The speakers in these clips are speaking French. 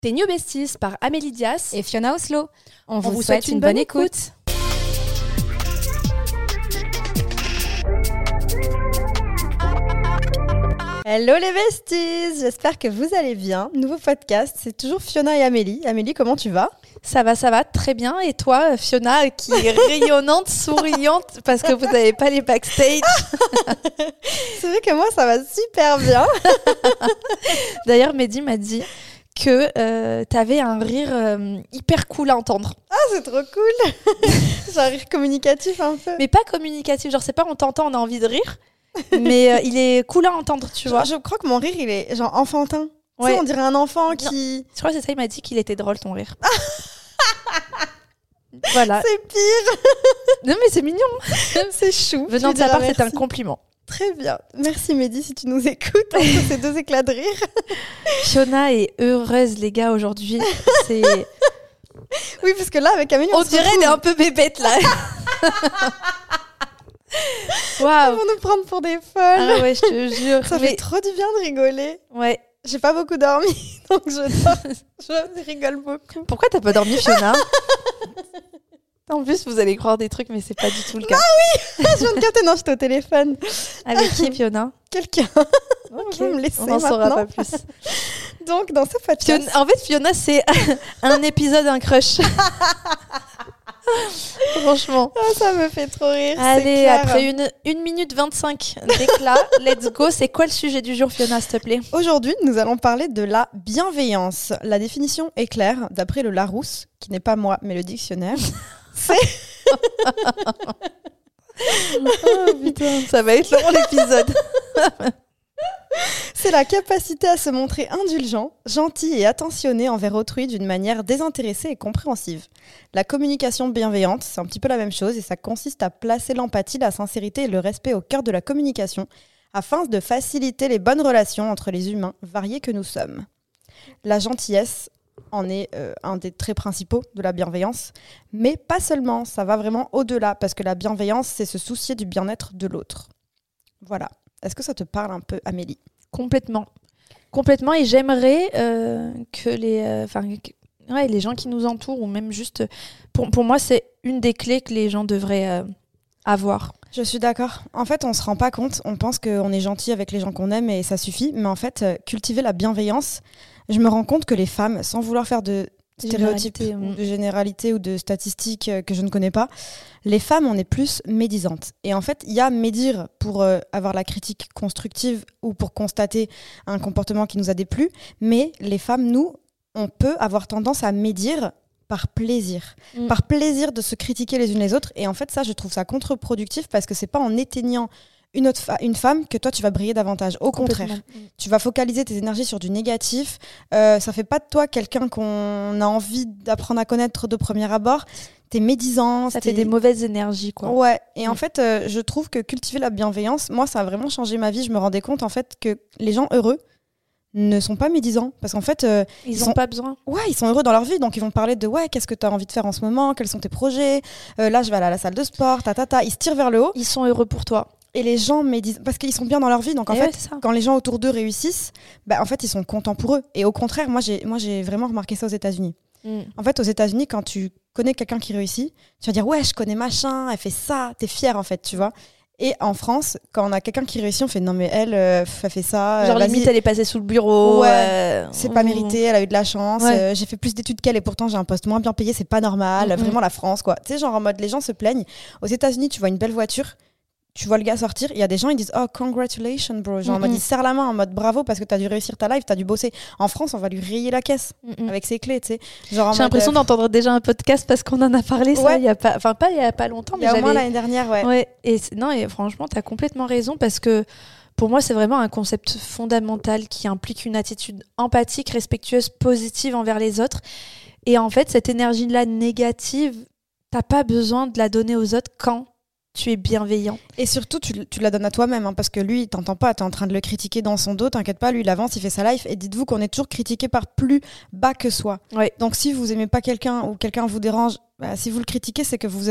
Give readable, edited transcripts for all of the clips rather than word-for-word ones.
Tes New Besties par Amélie Dias et Fiona Oslo. On vous souhaite une bonne écoute. Hello les besties, j'espère que vous allez bien. Nouveau podcast, c'est toujours Fiona et Amélie. Amélie, comment tu vas ? Ça va, très bien. Et toi, Fiona, qui est rayonnante, souriante, parce que vous n'avez pas les backstage. C'est vrai que moi, ça va super bien. D'ailleurs, Mehdi m'a dit que t'avais un rire hyper cool à entendre. Ah, c'est trop cool. J'ai un rire communicatif un peu. Mais pas communicatif, genre c'est pas on t'entend, on a envie de rire, mais il est cool à entendre, tu vois. Je crois que mon rire, il est genre enfantin. Ouais. Tu sais, on dirait un enfant qui... Non, je crois que c'est ça, il m'a dit qu'il était drôle ton rire. Voilà. C'est pire. Non mais c'est mignon. C'est chou. Venant de sa part, c'est un compliment. Très bien. Merci Mehdi si tu nous écoutes entre ces deux éclats de rire. Fiona est heureuse les gars aujourd'hui. C'est... Oui, parce que là avec Amélie on dirait elle est un peu bébête là. Waouh. Ils vont nous prendre pour des folles. Ah ouais, je te jure. Ça fait trop du bien de rigoler. Ouais. J'ai pas beaucoup dormi, donc je rigole beaucoup. Pourquoi t'as pas dormi, Fiona? En plus, vous allez croire des trucs, mais c'est pas du tout le cas. Ah oui. Je viens de capter, non, j'étais au téléphone. Avec qui, Fiona? Quelqu'un. Ok, Vous me laissez on n'en saura maintenant. pas plus. Donc, dans ce podcast... En fait, Fiona, c'est un épisode, un crush. Franchement. Oh, ça me fait trop rire. Allez, après une minute 25 d'éclat, let's go. C'est quoi le sujet du jour, Fiona, s'il te plaît? Aujourd'hui, nous allons parler de la bienveillance. La définition est claire, d'après le Larousse, qui n'est pas moi, mais le dictionnaire. C'est... Oh putain, ça va être long l'épisode. C'est la capacité à se montrer indulgent, gentil et attentionné envers autrui d'une manière désintéressée et compréhensive. La communication bienveillante, c'est un petit peu la même chose et ça consiste à placer l'empathie, la sincérité et le respect au cœur de la communication afin de faciliter les bonnes relations entre les humains variés que nous sommes. La gentillesse en est un des traits principaux de la bienveillance, mais pas seulement, ça va vraiment au-delà parce que la bienveillance, c'est se soucier du bien-être de l'autre. Voilà. Est-ce que ça te parle un peu, Amélie ? Complètement, et j'aimerais que les gens qui nous entourent, ou même juste... Pour moi, c'est une des clés que les gens devraient avoir. Je suis d'accord. En fait, on se rend pas compte. On pense qu'on est gentil avec les gens qu'on aime et ça suffit. Mais en fait, cultiver la bienveillance, je me rends compte que les femmes, sans vouloir faire de stéréotypes ou de généralités ou de statistiques que je ne connais pas, les femmes, on est plus médisantes. Et en fait, il y a médire pour avoir la critique constructive ou pour constater un comportement qui nous a déplu. Mais les femmes, nous, on peut avoir tendance à médire par plaisir. Par plaisir de se critiquer les unes les autres. Et en fait, ça, je trouve ça contre-productif parce que c'est pas en éteignant une femme que toi tu vas briller davantage. Au contraire, tu vas focaliser tes énergies sur du négatif. Ça fait pas de toi quelqu'un qu'on a envie d'apprendre à connaître de premier abord. T'es médisant. Ça fait des mauvaises énergies, quoi. Ouais. Et en fait, je trouve que cultiver la bienveillance, moi, ça a vraiment changé ma vie. Je me rendais compte en fait que les gens heureux ne sont pas médisants parce qu'en fait ils ont pas besoin. Ouais, ils sont heureux dans leur vie, donc ils vont parler de qu'est-ce que tu as envie de faire en ce moment, quels sont tes projets, là je vais aller à la salle de sport, ils se tirent vers le haut. Ils sont heureux pour toi. Et les gens médisent parce qu'ils sont bien dans leur vie, donc en fait quand les gens autour d'eux réussissent, en fait ils sont contents pour eux. Et au contraire, moi j'ai vraiment remarqué ça aux États-Unis. En fait, aux États-Unis, quand tu connais quelqu'un qui réussit, tu vas dire ouais, je connais machin, elle fait ça, t'es fière en fait, tu vois. Et en France, quand on a quelqu'un qui réussit, on fait non mais elle fait ça. Genre limite elle est passée sous le bureau. C'est pas mérité, elle a eu de la chance. J'ai fait plus d'études qu'elle et pourtant j'ai un poste moins bien payé, c'est pas normal. Vraiment la France quoi. Tu sais genre en mode les gens se plaignent. Aux États-Unis, tu vois une belle voiture, tu vois le gars sortir, il y a des gens ils disent oh congratulations bro, genre en mode ils serrent la main en mode bravo parce que t'as dû réussir ta life, t'as dû bosser. En France on va lui rayer la caisse avec ses clés, tu sais. Genre j'ai l'impression d'entendre déjà un podcast parce qu'on en a parlé ça il y a pas, enfin pas il y a pas longtemps, mais il y a au moins l'année dernière et franchement t'as complètement raison parce que pour moi c'est vraiment un concept fondamental qui implique une attitude empathique, respectueuse, positive envers les autres. Et en fait cette énergie là négative, t'as pas besoin de la donner aux autres quand tu es bienveillant. Et surtout, tu la donnes à toi-même, parce que lui, il t'entend pas, t'es en train de le critiquer dans son dos, t'inquiète pas, lui, il avance, il fait sa life, et dites-vous qu'on est toujours critiqué par plus bas que soi. Ouais. Donc si vous aimez pas quelqu'un ou quelqu'un vous dérange, si vous le critiquez, c'est que vous êtes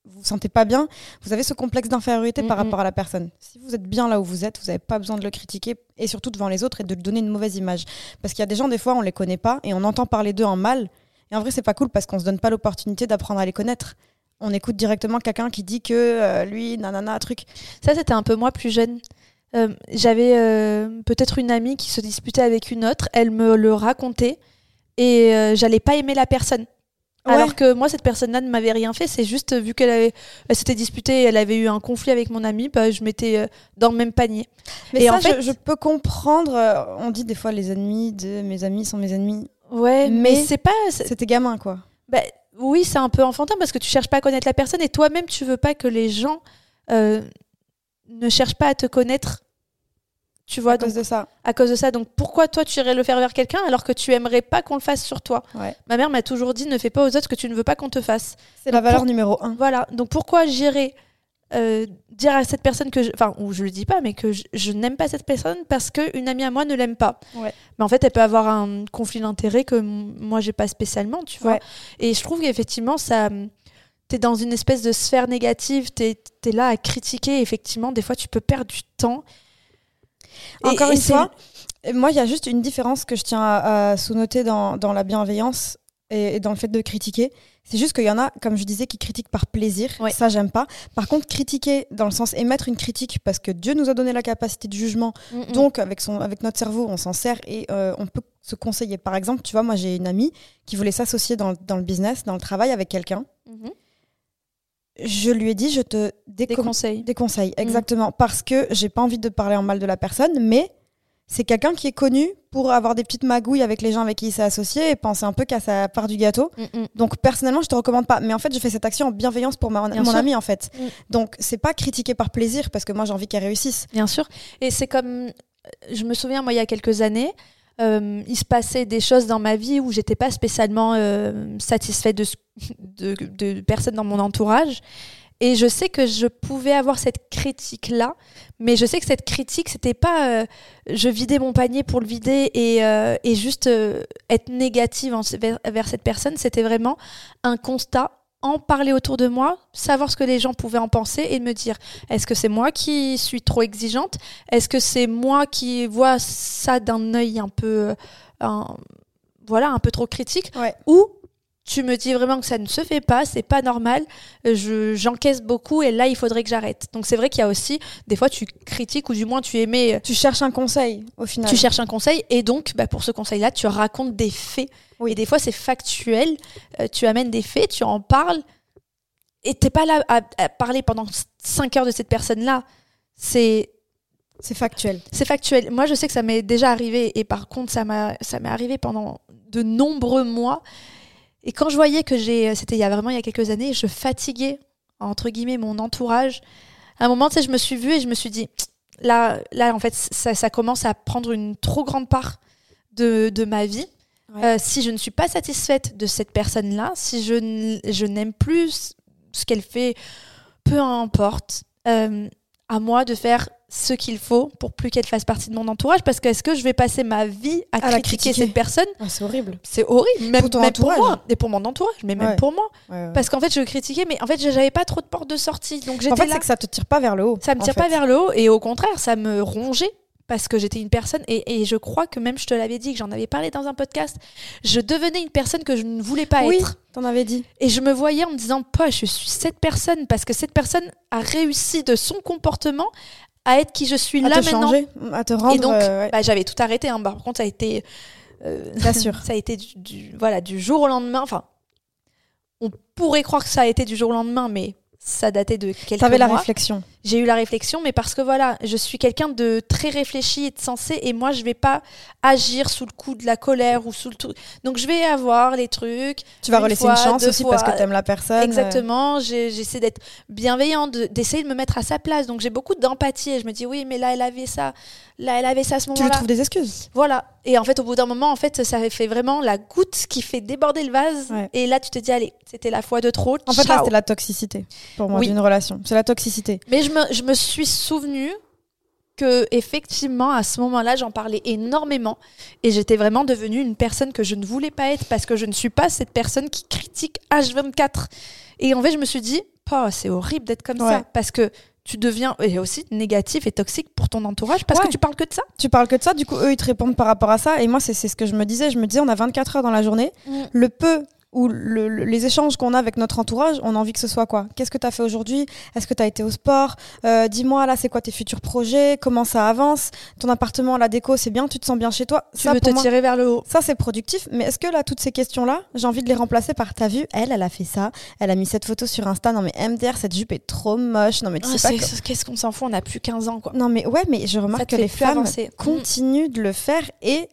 vous sentez pas bien, vous avez ce complexe d'infériorité par rapport à la personne. Si vous êtes bien là où vous êtes, vous n'avez pas besoin de le critiquer, et surtout devant les autres, et de lui donner une mauvaise image. Parce qu'il y a des gens, des fois, on les connaît pas, et on entend parler d'eux en mal, et en vrai, c'est pas cool, parce qu'on se donne pas l'opportunité d'apprendre à les connaître. On écoute directement quelqu'un qui dit que lui, nanana, truc. Ça, c'était un peu moi plus jeune. J'avais peut-être une amie qui se disputait avec une autre, elle me le racontait, et j'allais pas aimer la personne. Ouais. Alors que moi, cette personne-là ne m'avait rien fait. C'est juste, vu elle s'était disputée, elle avait eu un conflit avec mon amie, je m'étais dans le même panier. Mais et ça, en fait, je peux comprendre. On dit des fois, les ennemis de mes amis sont mes ennemis. Ouais, mais c'est pas... C'était gamin, quoi. Oui, c'est un peu enfantin parce que tu cherches pas à connaître la personne et toi-même, tu veux pas que les gens ne cherchent pas à te connaître. Tu vois, à cause de ça. À cause de ça. Donc pourquoi toi tu irais le faire vers quelqu'un alors que tu aimerais pas qu'on le fasse sur toi ? Ouais. Ma mère m'a toujours dit ne fais pas aux autres ce que tu ne veux pas qu'on te fasse. C'est la valeur numéro 1. Voilà. Donc pourquoi j'irais dire à cette personne que ou je le dis pas, mais que je n'aime pas cette personne parce qu'une amie à moi ne l'aime pas. Ouais. Mais en fait, elle peut avoir un conflit d'intérêt que moi j'ai pas spécialement, tu vois. Ouais. Et je trouve qu'effectivement ça. T'es dans une espèce de sphère négative, t'es là à critiquer. Effectivement, des fois tu peux perdre du temps. Encore une fois, moi, il y a juste une différence que je tiens à sous-noter dans la bienveillance et dans le fait de critiquer. C'est juste qu'il y en a, comme je disais, qui critiquent par plaisir. Ouais. Ça, j'aime pas. Par contre, critiquer dans le sens émettre une critique parce que Dieu nous a donné la capacité de jugement. Donc, avec notre cerveau, on s'en sert et on peut se conseiller. Par exemple, tu vois, moi, j'ai une amie qui voulait s'associer dans le business, dans le travail avec quelqu'un. Je lui ai dit, je te déconseille, exactement, parce que j'ai pas envie de parler en mal de la personne, mais c'est quelqu'un qui est connu pour avoir des petites magouilles avec les gens avec qui il s'est associé et penser un peu qu'à sa part du gâteau. Donc personnellement, je te recommande pas. Mais en fait, je fais cette action en bienveillance pour mon amie, en fait. Donc c'est pas critiquer par plaisir, parce que moi j'ai envie qu'elle réussisse. Bien sûr. Et c'est comme, je me souviens, moi il y a quelques années, il se passait des choses dans ma vie où j'étais pas spécialement satisfaite de personnes dans mon entourage, et je sais que je pouvais avoir cette critique là, mais je sais que cette critique c'était pas je vidais mon panier pour le vider et juste être négative vers cette personne. C'était vraiment un constat, en parler autour de moi, savoir ce que les gens pouvaient en penser et me dire, est-ce que c'est moi qui suis trop exigeante ? Est-ce que c'est moi qui vois ça d'un œil un peu trop critique ? Ouais. Ou tu me dis vraiment que ça ne se fait pas, c'est pas normal, j'encaisse beaucoup et là il faudrait que j'arrête. Donc c'est vrai qu'il y a aussi, des fois tu critiques ou du moins tu émets... Tu cherches un conseil au final. Tu cherches un conseil et donc pour ce conseil-là tu racontes des faits. Oui. Et des fois c'est factuel, tu amènes des faits, tu en parles et t'es pas là à parler pendant 5 heures de cette personne-là. C'est factuel. C'est factuel. Moi je sais que ça m'est déjà arrivé et par contre ça m'est arrivé pendant de nombreux mois. Et quand je voyais que c'était il y a quelques années, je fatiguais, entre guillemets, mon entourage. À un moment, tu sais, je me suis vue et je me suis dit, là en fait, ça commence à prendre une trop grande part de ma vie. Ouais. Si je ne suis pas satisfaite de cette personne-là, si je n'aime plus ce qu'elle fait, peu importe, à moi de faire ce qu'il faut pour plus qu'elle fasse partie de mon entourage, parce que est-ce que je vais passer ma vie à critiquer cette personne ? C'est horrible. C'est horrible, même pour moi et pour mon entourage, mais même pour moi. Ouais. Parce qu'en fait, je critiquais, mais en fait, j'avais pas trop de portes de sortie. Donc j'étais en fait, là. C'est que ça te tire pas vers le haut. Ça me tire pas vers le haut, et au contraire, ça me rongeait. Parce que j'étais une personne, et je crois que même je te l'avais dit, que j'en avais parlé dans un podcast, je devenais une personne que je ne voulais pas être. Oui, t'en avais dit. Et je me voyais en me disant, je suis cette personne, parce que cette personne a réussi de son comportement à être qui je suis là maintenant. À te rendre. Et donc, j'avais tout arrêté. Par contre, ça a été... Bien sûr. Ça a été du jour au lendemain. Enfin, on pourrait croire que ça a été du jour au lendemain, mais ça datait de quelques mois. T'avais la réflexion. J'ai eu la réflexion, mais parce que je suis quelqu'un de très réfléchi et de sensé, et moi je vais pas agir sous le coup de la colère ou sous le truc. Donc je vais avoir les trucs. Tu vas relaisser une chance aussi parce que t'aimes la personne. Exactement. J'essaie d'être bienveillante, d'essayer de me mettre à sa place. Donc j'ai beaucoup d'empathie et je me dis oui, mais là elle avait ça. Là elle avait ça à ce moment-là. Tu lui trouves des excuses. Voilà. Et en fait au bout d'un moment, ça fait vraiment la goutte qui fait déborder le vase. Ouais. Et là tu te dis allez, c'était la fois de trop. En fait là c'était la toxicité pour moi d'une relation. C'est la toxicité. Mais je me suis souvenue que effectivement à ce moment-là j'en parlais énormément et j'étais vraiment devenue une personne que je ne voulais pas être parce que je ne suis pas cette personne qui critique H24 et en fait je me suis dit c'est horrible d'être comme ça parce que tu deviens aussi négatif et toxique pour ton entourage parce que tu parles que de ça. Tu parles que de ça, du coup eux ils te répondent par rapport à ça et moi c'est ce que je me disais on a 24 heures dans la journée, le peu ou les échanges qu'on a avec notre entourage, on a envie que ce soit quoi ? Qu'est-ce que tu as fait aujourd'hui ? Est-ce que tu as été au sport ? Dis-moi, là, c'est quoi tes futurs projets ? Comment ça avance ? Ton appartement, la déco, c'est bien ? Tu te sens bien chez toi ? Tu veux te tirer vers le haut. Ça, c'est productif. Mais est-ce que là, toutes ces questions-là, j'ai envie de les remplacer par t'as vu, elle a fait ça. Elle a mis cette photo sur Insta. Non, mais MDR, cette jupe est trop moche. Non, mais tu sais pas. Qu'est-ce qu'on s'en fout ? On n'a plus 15 ans, quoi. Non, mais mais je remarque que les femmes continuent de le faire. Et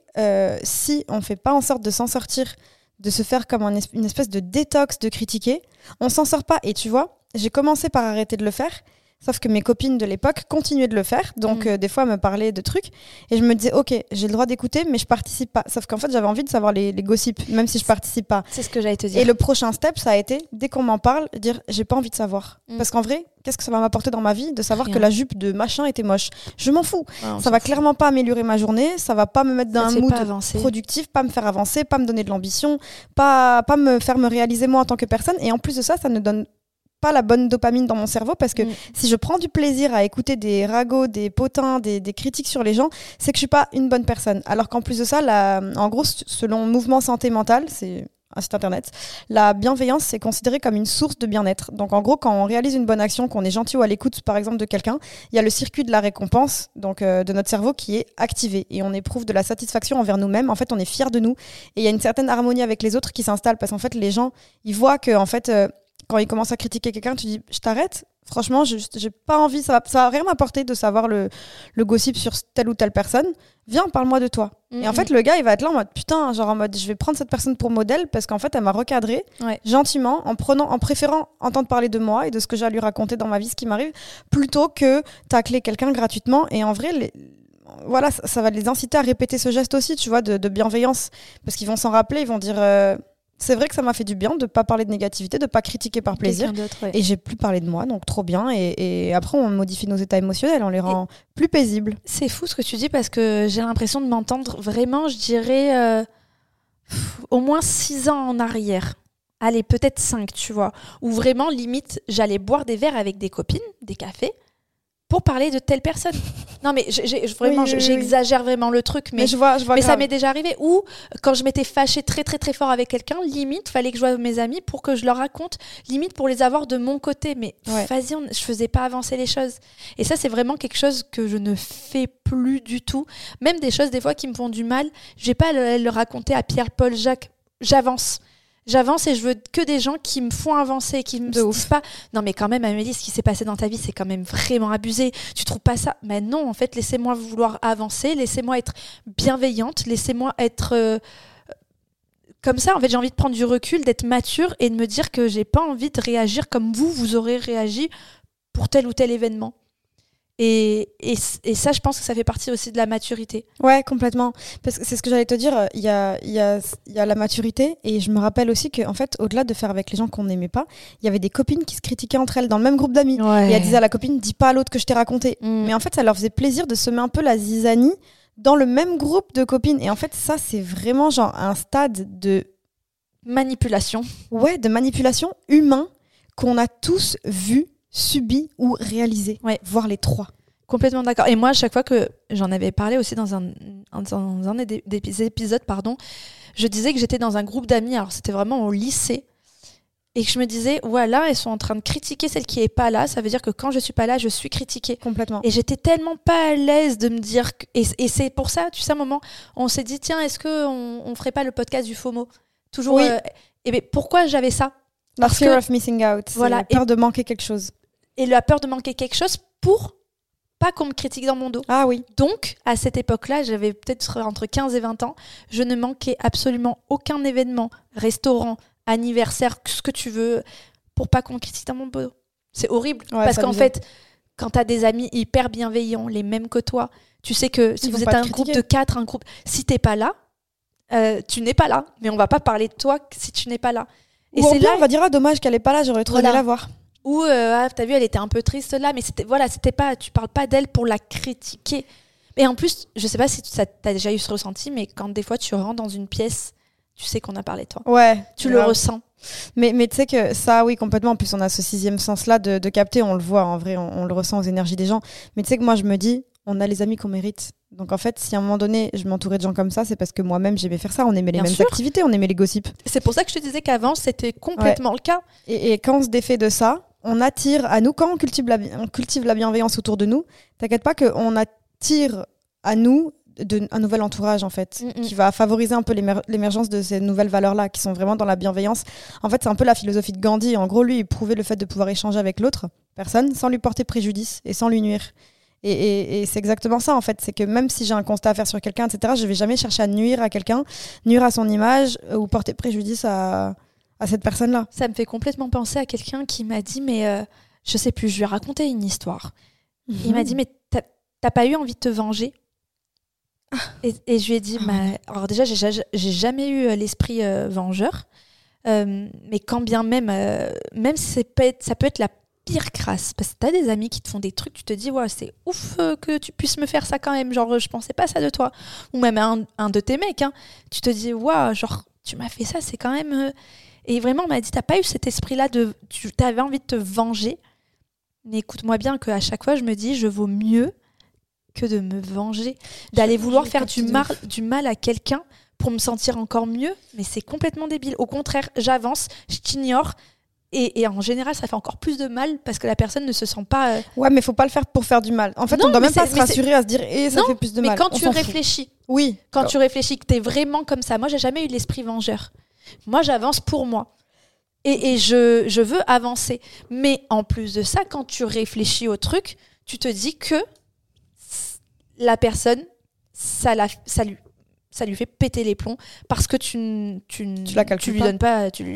si on fait pas en sorte de s'en sortir, de se faire comme une espèce de détox de critiquer, on s'en sort pas. Et tu vois, j'ai commencé par arrêter de le faire, sauf que mes copines de l'époque continuaient de le faire, donc des fois elles me parlaient de trucs, et je me disais, ok, j'ai le droit d'écouter, mais je participe pas. Sauf qu'en fait, j'avais envie de savoir les gossips, même si je participe pas. C'est ce que j'allais te dire. Et le prochain step, ça a été, dès qu'on m'en parle, dire, j'ai pas envie de savoir. Parce qu'en vrai, qu'est-ce que ça va m'apporter dans ma vie de savoir que la jupe de machin était moche ? Je m'en fous. Ça va clairement pas améliorer ma journée, ça va pas me mettre dans un mood productif, pas me faire avancer, pas me donner de l'ambition, pas me faire me réaliser moi en tant que personne. Et en plus de ça, ça ne donne pas la bonne dopamine dans mon cerveau parce que si je prends du plaisir à écouter des ragots, des potins, des critiques sur les gens, c'est que je suis pas une bonne personne. Alors qu'en plus de ça, en gros, selon Mouvement Santé Mentale, c'est un site internet, la bienveillance c'est considéré comme une source de bien-être. Donc en gros, quand on réalise une bonne action, qu'on est gentil ou à l'écoute par exemple de quelqu'un, il y a le circuit de la récompense donc de notre cerveau qui est activé et on éprouve de la satisfaction envers nous-mêmes. En fait, on est fiers de nous et il y a une certaine harmonie avec les autres qui s'installe parce qu'en fait les gens, ils voient que en fait quand ils commencent à critiquer quelqu'un, tu dis je t'arrête. Franchement, j'ai pas envie, ça va rien m'apporter de savoir le gossip sur telle ou telle personne. Viens, parle-moi de toi. Et en fait, le gars, il va être là en mode putain, genre en mode je vais prendre cette personne pour modèle parce qu'en fait, elle m'a recadré gentiment en préférant entendre parler de moi et de ce que j'ai à lui raconter dans ma vie, ce qui m'arrive, plutôt que tacler quelqu'un gratuitement. Et en vrai, voilà, ça va les inciter à répéter ce geste aussi, tu vois, de bienveillance. Parce qu'ils vont s'en rappeler, ils vont dire c'est vrai que ça m'a fait du bien de pas parler de négativité, de pas critiquer par plaisir. Et j'ai plus parlé de moi, donc trop bien. Et après, on modifie nos états émotionnels, on les rend plus paisibles. C'est fou ce que tu dis parce que j'ai l'impression de m'entendre vraiment, je dirais, au moins 6 ans en arrière. Allez, peut-être 5, tu vois. Où vraiment, limite, j'allais boire des verres avec des copines, des cafés, pour parler de telle personne. Non, mais j'exagère vraiment le truc, mais ça m'est déjà arrivé. Ou quand je m'étais fâchée très, très, très fort avec quelqu'un, limite, fallait que je voie mes amis pour que je leur raconte, limite pour les avoir de mon côté. Mais vas-y, je faisais pas avancer les choses. Et ça, c'est vraiment quelque chose que je ne fais plus du tout. Même des choses, des fois, qui me font du mal, je vais pas le raconter à Pierre, Paul, Jacques. J'avance et je veux que des gens qui me font avancer, qui me disent pas non mais quand même Amélie, ce qui s'est passé dans ta vie c'est quand même vraiment abusé, tu trouves pas ça? Mais non, en fait laissez-moi vouloir avancer, laissez-moi être bienveillante, laissez-moi être comme ça. En fait j'ai envie de prendre du recul, d'être mature et de me dire que j'ai pas envie de réagir comme vous aurez réagi pour tel ou tel événement. Et ça, je pense que ça fait partie aussi de la maturité. Ouais, complètement. Parce que c'est ce que j'allais te dire, il y a la maturité, et je me rappelle aussi qu'en fait, au-delà de faire avec les gens qu'on n'aimait pas, il y avait des copines qui se critiquaient entre elles dans le même groupe d'amis. Ouais. Et elle disait à la copine, dis pas à l'autre que je t'ai raconté. Mais en fait, ça leur faisait plaisir de semer un peu la zizanie dans le même groupe de copines. Et en fait, ça, c'est vraiment genre un stade de manipulation. Ouais, de manipulation humain qu'on a tous vu, subi ou réalisé, voire les trois. Complètement d'accord. Et moi, à chaque fois que j'en avais parlé aussi dans un des épisodes, je disais que j'étais dans un groupe d'amis, alors c'était vraiment au lycée, et que je me disais, voilà, elles sont en train de critiquer celle qui est pas là, ça veut dire que quand je suis pas là, je suis critiquée. Complètement. Et j'étais tellement pas à l'aise de me dire... Et c'est pour ça, tu sais, à un moment, on s'est dit, tiens, est-ce qu'on ferait pas le podcast du FOMO ? Toujours... Oui. Et bien, pourquoi j'avais ça ? La fear of missing out, c'est la peur de manquer quelque chose. Et la peur de manquer quelque chose pour pas qu'on me critique dans mon dos. Ah oui. Donc, à cette époque-là, j'avais peut-être entre 15 et 20 ans, je ne manquais absolument aucun événement, restaurant, anniversaire, ce que tu veux, pour pas qu'on me critique dans mon dos. C'est horrible. Parce qu'en fait, quand t'as des amis hyper bienveillants, les mêmes que toi, tu sais que si vous êtes un groupe de 4, si t'es pas là, tu n'es pas là. Mais on va pas parler de toi si tu n'es pas là. Et c'est là, on va dire, dommage qu'elle est pas là, j'aurais trop aimé la voir. Ou t'as vu, elle était un peu triste là, mais c'était pas, tu parles pas d'elle pour la critiquer. Et en plus, je sais pas si t'as déjà eu ce ressenti, mais quand des fois tu rentres dans une pièce, tu sais qu'on a parlé de toi. Ouais. Tu le ressens. Mais tu sais que ça, oui, complètement. En plus, on a ce sixième sens-là de capter. On le voit, en vrai, on le ressent aux énergies des gens. Mais tu sais que moi, je me dis, on a les amis qu'on mérite. Donc en fait, si à un moment donné, je m'entourais de gens comme ça, c'est parce que moi-même, j'aimais faire ça. On aimait les mêmes activités, on aimait les gossips. C'est pour ça que je te disais qu'avant, c'était complètement le cas. Et quand on se défait de ça, on attire à nous, quand on cultive la bienveillance autour de nous, t'inquiète pas qu'on attire à nous un nouvel entourage en fait, qui va favoriser un peu l'émergence de ces nouvelles valeurs-là, qui sont vraiment dans la bienveillance. En fait, c'est un peu la philosophie de Gandhi. En gros, lui, il prouvait le fait de pouvoir échanger avec l'autre personne sans lui porter préjudice et sans lui nuire. Et c'est exactement ça en fait, c'est que même si j'ai un constat à faire sur quelqu'un, etc., je vais jamais chercher à nuire à quelqu'un, nuire à son image ou porter préjudice à cette personne-là. Ça me fait complètement penser à quelqu'un qui m'a dit, mais je sais plus, je lui ai raconté une histoire. Il m'a dit, mais t'as pas eu envie de te venger? Et je lui ai dit, alors déjà, j'ai jamais eu l'esprit vengeur, mais quand bien même si ça peut être la pire crasse, parce que t'as des amis qui te font des trucs, tu te dis, ouais, c'est ouf que tu puisses me faire ça quand même, genre, je pensais pas ça de toi. Ou même un de tes mecs, hein, tu te dis, ouais, genre, tu m'as fait ça, c'est quand même... Et vraiment, on m'a dit, t'as pas eu cet esprit-là t'avais envie de te venger, mais écoute-moi bien qu'à chaque fois, je me dis, je vaux mieux que de me venger, d'aller vouloir faire du mal à quelqu'un pour me sentir encore mieux, mais c'est complètement débile. Au contraire, j'avance, je t'ignore, et en général, ça fait encore plus de mal parce que la personne ne se sent pas... Ouais, mais faut pas le faire pour faire du mal. En fait, on doit même pas se rassurer à se dire ça fait plus de mal. Mais quand tu réfléchis, tu réfléchis que t'es vraiment comme ça. Moi, j'ai jamais eu l'esprit vengeur. Moi, j'avance pour moi. Et je veux avancer. Mais en plus de ça, quand tu réfléchis au truc, tu te dis que la personne, ça lui fait péter les plombs parce que tu lui donnes pas, tu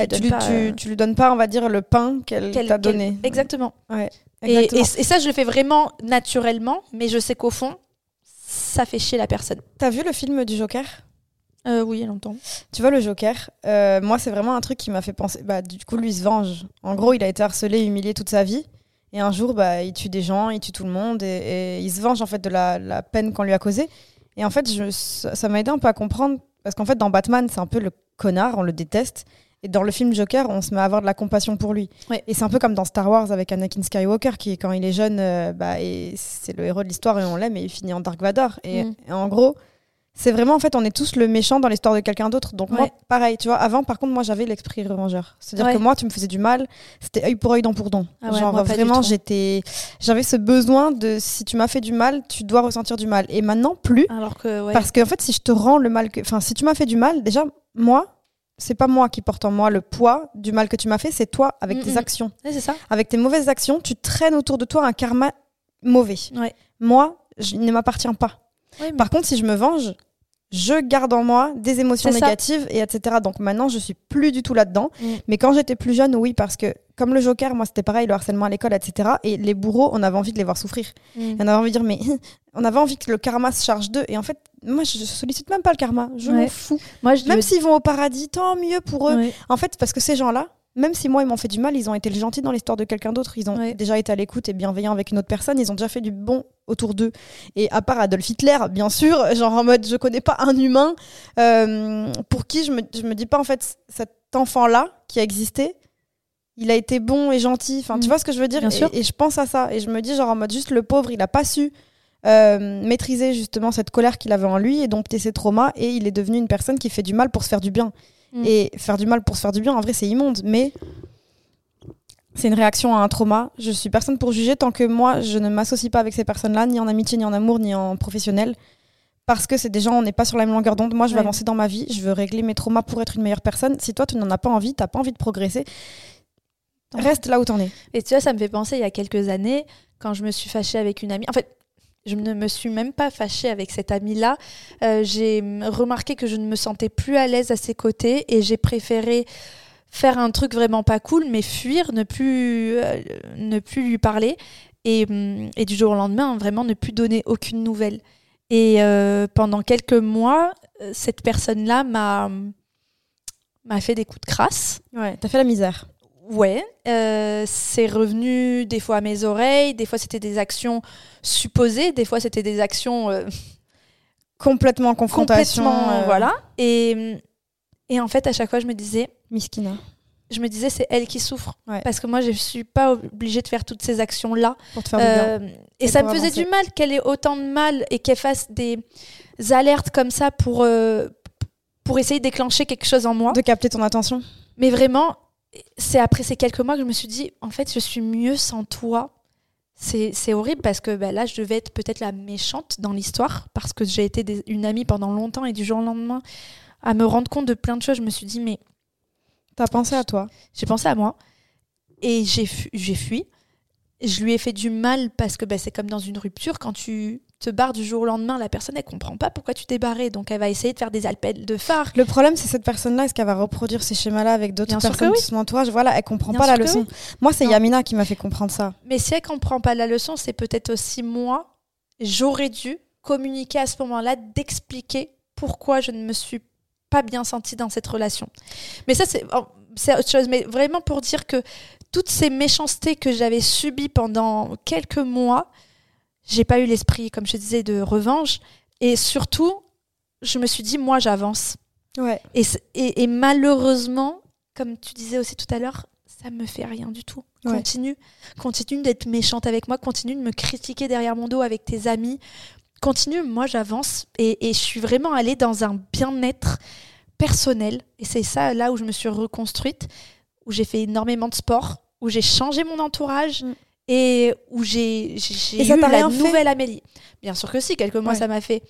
lui donnes pas, on va dire, le pain qu'elle t'a donné. Exactement. Ouais, exactement. Et ça, je le fais vraiment naturellement, mais je sais qu'au fond, ça fait chier la personne. T'as vu le film du Joker ? Oui, il y a longtemps. Tu vois, le Joker, moi, c'est vraiment un truc qui m'a fait penser... du coup, lui, il se venge. En gros, il a été harcelé, humilié toute sa vie. Et un jour, il tue des gens, il tue tout le monde. Et il se venge, en fait, de la peine qu'on lui a causée. Et en fait, ça m'a aidé un peu à comprendre. Parce qu'en fait, dans Batman, c'est un peu le connard, on le déteste. Et dans le film Joker, on se met à avoir de la compassion pour lui. Ouais. Et c'est un peu comme dans Star Wars avec Anakin Skywalker, qui, quand il est jeune, et c'est le héros de l'histoire et on l'aime, et il finit en Dark Vador. Et en gros... C'est vraiment, en fait, on est tous le méchant dans l'histoire de quelqu'un d'autre. Donc moi, pareil, tu vois, avant, par contre, moi, j'avais l'esprit revengeur. C'est-à-dire que moi, tu me faisais du mal, c'était œil pour œil, dent pour dent. Genre, moi, vraiment, j'avais ce besoin de, si tu m'as fait du mal, tu dois ressentir du mal. Et maintenant, plus. Alors que, parce que, en fait, si je te rends le mal, enfin, si tu m'as fait du mal, déjà, moi, c'est pas moi qui porte en moi le poids du mal que tu m'as fait, c'est toi, avec tes actions. Ouais, c'est ça. Avec tes mauvaises actions, tu traînes autour de toi un karma mauvais. Ouais. Moi, il ne m'appartient pas. Ouais, mais... Par contre, si je me venge, je garde en moi des émotions négatives, et etc. Donc maintenant, je suis plus du tout là-dedans. Mais quand j'étais plus jeune, oui, parce que comme le Joker, moi, c'était pareil, le harcèlement à l'école, etc. Et les bourreaux, on avait envie de les voir souffrir. Et on avait envie de dire, mais on avait envie que le karma se charge d'eux. Et en fait, moi, je sollicite même pas le karma. Je m'en fous. Moi, même s'ils vont au paradis, tant mieux pour eux. En fait, parce que ces gens-là, même si moi, ils m'ont fait du mal, ils ont été gentils dans l'histoire de quelqu'un d'autre. Ils ont déjà été à l'écoute et bienveillants avec une autre personne. Ils ont déjà fait du bon autour d'eux. Et à part Adolf Hitler, bien sûr, genre en mode, je connais pas un humain pour qui je me dis pas, en fait, cet enfant-là qui a existé, il a été bon et gentil. Enfin, tu vois ce que je veux dire ? Et je pense à ça. Et je me dis, genre en mode, juste le pauvre, il a pas su maîtriser justement cette colère qu'il avait en lui et dompter ses traumas. Et il est devenu une personne qui fait du mal pour se faire du bien. Et faire du mal pour se faire du bien, en vrai, c'est immonde, mais c'est une réaction à un trauma. Je suis personne pour juger tant que moi, je ne m'associe pas avec ces personnes-là, ni en amitié, ni en amour, ni en professionnel. Parce que c'est des gens, on n'est pas sur la même longueur d'onde. Moi, je veux avancer dans ma vie, je veux régler mes traumas pour être une meilleure personne. Si toi, tu n'en as pas envie, tu n'as pas envie de progresser, reste là où tu en es. Et tu vois, ça me fait penser, il y a quelques années, quand je me suis fâchée avec une amie. En fait, je ne me suis même pas fâchée avec cette amie-là. J'ai remarqué que je ne me sentais plus à l'aise à ses côtés et j'ai préféré faire un truc vraiment pas cool, mais fuir, ne plus lui parler et du jour au lendemain, vraiment ne plus donner aucune nouvelle. Et pendant quelques mois, cette personne-là m'a fait des coups de crasse. Ouais, t'as fait la misère. Ouais, c'est revenu des fois à mes oreilles, des fois c'était des actions supposées, des fois c'était des actions complètement confrontation. Voilà. Et en fait, à chaque fois, je me disais... Miskina. Je me disais, c'est elle qui souffre. Ouais. Parce que moi, je ne suis pas obligée de faire toutes ces actions-là. Pour te faire du bien. Et ça me faisait du mal qu'elle ait autant de mal et qu'elle fasse des alertes comme ça pour essayer de déclencher quelque chose en moi. De capter ton attention. Mais vraiment, c'est après ces quelques mois que je me suis dit, en fait, je suis mieux sans toi. C'est horrible parce que là, je devais être peut-être la méchante dans l'histoire parce que j'ai été une amie pendant longtemps et du jour au lendemain, à me rendre compte de plein de choses, je me suis dit, mais... T'as pensé à toi. J'ai pensé à moi et j'ai fui. Je lui ai fait du mal parce que c'est comme dans une rupture. Quand tu te barres du jour au lendemain, la personne, elle comprend pas pourquoi tu t'es barré. Donc, elle va essayer de faire des appels de phare. Le problème, c'est cette personne-là, est-ce qu'elle va reproduire ces schémas-là avec d'autres personnes de son entourage ? Voilà, elle comprend pas la leçon. Oui. Moi, c'est Yamina qui m'a fait comprendre ça. Mais si elle comprend pas la leçon, c'est peut-être aussi moi. J'aurais dû communiquer à ce moment-là, d'expliquer pourquoi je ne me suis pas bien sentie dans cette relation. Mais ça, c'est autre chose. Mais vraiment pour dire que toutes ces méchancetés que j'avais subies pendant quelques mois, j'ai pas eu l'esprit, comme je disais, de revanche. Et surtout, je me suis dit, moi, j'avance. Ouais. Et malheureusement, comme tu disais aussi tout à l'heure, ça me fait rien du tout. Ouais. Continue d'être méchante avec moi, continue de me critiquer derrière mon dos avec tes amis. Continue, moi j'avance et je suis vraiment allée dans un bien-être personnel et c'est ça là où je me suis reconstruite, où j'ai fait énormément de sport, où j'ai changé mon entourage et où j'ai eu la nouvelle Amélie. Bien sûr que si, quelques mois ça m'a fait...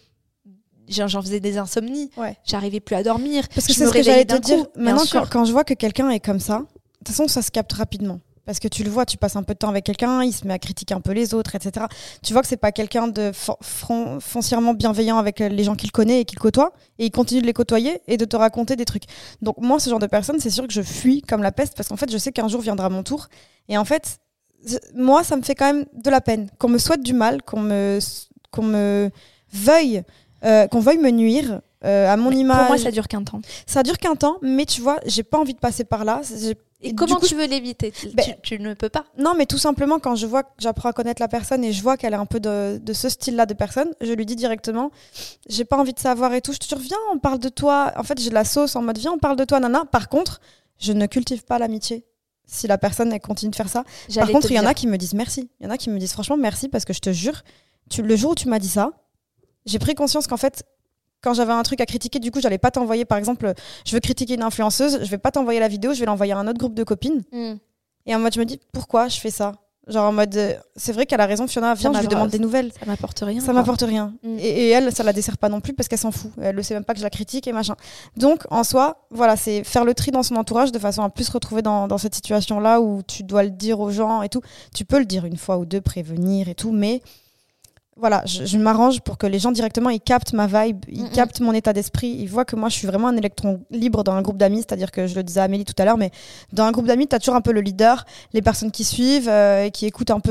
J'en faisais des insomnies, j'arrivais plus à dormir. Parce que c'est ce que j'allais te dire. Maintenant, quand je vois que quelqu'un est comme ça, de toute façon ça se capte rapidement. Parce que tu le vois, tu passes un peu de temps avec quelqu'un, il se met à critiquer un peu les autres, etc. Tu vois que c'est pas quelqu'un de foncièrement bienveillant avec les gens qu'il connaît et qu'il côtoie, et il continue de les côtoyer et de te raconter des trucs. Donc moi, ce genre de personne, c'est sûr que je fuis comme la peste, parce qu'en fait, je sais qu'un jour viendra mon tour. Et en fait, moi, ça me fait quand même de la peine. Qu'on me souhaite du mal, qu'on veuille me nuire à mon image. Pour moi, ça dure qu'un temps. Ça dure qu'un temps, mais tu vois, j'ai pas envie de passer par là. Et comment tu veux l'éviter ? Tu ne peux pas. Non, mais tout simplement, quand je vois que j'apprends à connaître la personne et je vois qu'elle est un peu de ce style-là de personne, je lui dis directement, j'ai pas envie de savoir et tout. Je te dis, viens, on parle de toi. En fait, j'ai de la sauce en mode, viens, on parle de toi, nana. Par contre, je ne cultive pas l'amitié. Si la personne, elle continue de faire ça. Par contre, il y en a qui me disent merci. Il y en a qui me disent franchement merci parce que je te jure, le jour où tu m'as dit ça, j'ai pris conscience qu'en fait, quand j'avais un truc à critiquer, du coup, j'allais pas t'envoyer, par exemple, je veux critiquer une influenceuse, je vais pas t'envoyer la vidéo, je vais l'envoyer à un autre groupe de copines. Et en mode, je me dis, pourquoi je fais ça ? Genre en mode, c'est vrai qu'elle a raison, Fiona, viens, je lui demande des nouvelles. Ça m'apporte rien. Ça m'apporte rien. Et elle, ça la dessert pas non plus parce qu'elle s'en fout. Elle ne sait même pas que je la critique et machin. Donc, en soi, voilà, c'est faire le tri dans son entourage de façon à plus se retrouver dans cette situation-là où tu dois le dire aux gens et tout. Tu peux le dire une fois ou deux, prévenir et tout, mais... Voilà, je m'arrange pour que les gens directement ils captent ma vibe, ils captent mon état d'esprit, ils voient que moi je suis vraiment un électron libre dans un groupe d'amis, c'est-à-dire que je le disais à Amélie tout à l'heure, mais dans un groupe d'amis, tu as toujours un peu le leader, les personnes qui suivent, qui écoutent un peu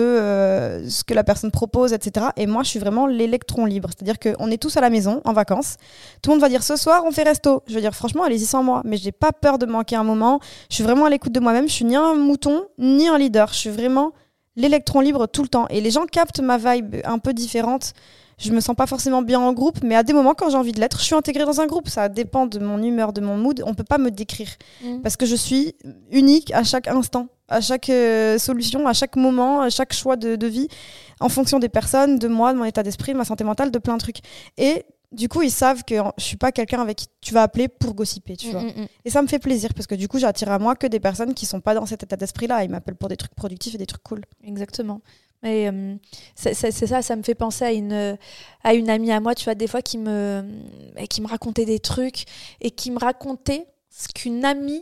ce que la personne propose, etc. Et moi je suis vraiment l'électron libre, c'est-à-dire qu'on est tous à la maison, en vacances, tout le monde va dire ce soir on fait resto, je veux dire franchement allez-y sans moi, mais j'ai pas peur de manquer un moment, je suis vraiment à l'écoute de moi-même, je suis ni un mouton, ni un leader, je suis vraiment... l'électron libre tout le temps. Et les gens captent ma vibe un peu différente. Je me sens pas forcément bien en groupe, mais à des moments, quand j'ai envie de l'être, je suis intégrée dans un groupe. Ça dépend de mon humeur, de mon mood. On peut pas me décrire. Parce que je suis unique à chaque instant, à chaque solution, à chaque moment, à chaque choix de vie, en fonction des personnes, de moi, de mon état d'esprit, de ma santé mentale, de plein de trucs. Et du coup, ils savent que je suis pas quelqu'un avec qui tu vas appeler pour gossiper, tu vois. Et ça me fait plaisir parce que du coup, j'attire à moi que des personnes qui sont pas dans cet état d'esprit-là. Ils m'appellent pour des trucs productifs et des trucs cool. Exactement. Et c'est ça me fait penser à une amie à moi, tu vois, des fois qui me racontait des trucs et qui me racontait ce qu'une amie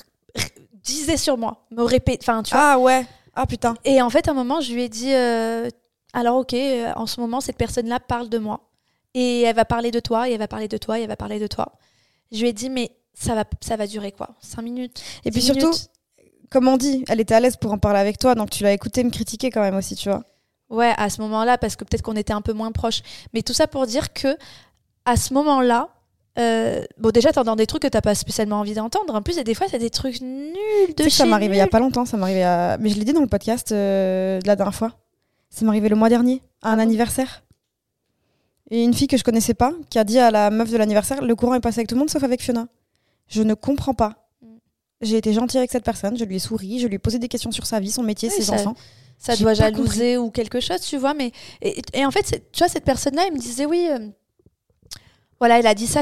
disait sur moi, me répète, enfin, tu vois. Ah ouais, ah putain. Et en fait, à un moment, je lui ai dit, alors ok, en ce moment, cette personne-là parle de moi. Et elle va parler de toi, et elle va parler de toi, et elle va parler de toi. Je lui ai dit, mais ça va durer quoi ? 5 minutes ? Et puis surtout, comme on dit, elle était à l'aise pour en parler avec toi, donc tu l'as écouté me critiquer quand même aussi, tu vois. Ouais, à ce moment-là, parce que peut-être qu'on était un peu moins proches. Mais tout ça pour dire que, à ce moment-là, Bon, déjà, t'entends des trucs que t'as pas spécialement envie d'entendre. En plus, il y a des fois, c'est des trucs nuls de chez Ça m'arrivait il y a nuls. pas longtemps, mais je l'ai dit dans le podcast de la dernière fois. Ça m'est arrivé le mois dernier, à un anniversaire. Et une fille que je connaissais pas, qui a dit à la meuf de l'anniversaire, le courant est passé avec tout le monde sauf avec Fiona. Je ne comprends pas. J'ai été gentille avec cette personne, je lui ai souri, je lui ai posé des questions sur sa vie, son métier, ses enfants. Ça doit jalouser ou quelque chose, tu vois. Mais et en fait, tu vois, cette personne-là, elle me disait oui, voilà, elle a dit ça.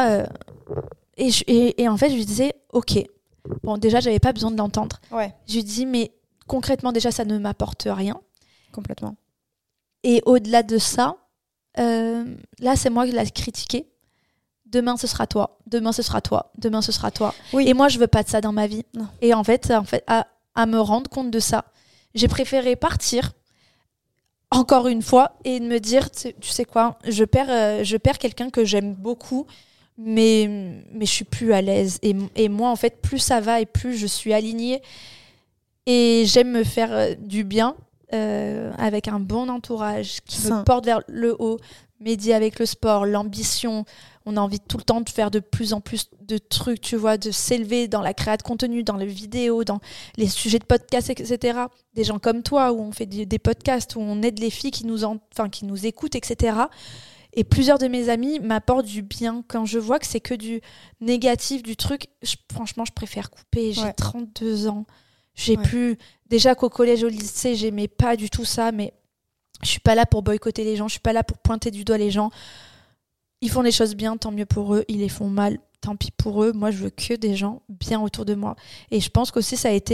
Et en fait, je lui disais ok. Bon, déjà, j'avais pas besoin de l'entendre. Ouais. Je lui dis mais concrètement, déjà, ça ne m'apporte rien. Complètement. Et au-delà de ça, là, c'est moi qui l'ai critiqué. Demain, ce sera toi. Demain, ce sera toi. Demain, ce sera toi. Oui. Et moi, je veux pas de ça dans ma vie. Non. Et en fait, à me rendre compte de ça, j'ai préféré partir encore une fois et me dire, tu sais quoi, je perds quelqu'un que j'aime beaucoup, mais je suis plus à l'aise. Et moi, en fait, plus ça va et plus je suis alignée. Et j'aime me faire du bien avec un bon entourage qui me porte vers le haut, m'aider avec le sport, l'ambition. On a envie tout le temps de faire de plus en plus de trucs, tu vois, de s'élever dans la création de contenu, dans les vidéos, dans les sujets de podcast, etc. Des gens comme toi, où on fait des podcasts, où on aide les filles qui nous écoutent, etc. Et plusieurs de mes amis m'apportent du bien. Quand je vois que c'est que du négatif, du truc, franchement, je préfère couper. J'ai 32 ans. J'ai plus... Déjà qu'au collège, au lycée, j'aimais pas du tout ça, mais je suis pas là pour boycotter les gens, je suis pas là pour pointer du doigt les gens. Ils font les choses bien, tant mieux pour eux. Ils les font mal, tant pis pour eux. Moi, je veux que des gens bien autour de moi. Et je pense qu'aussi, ça a été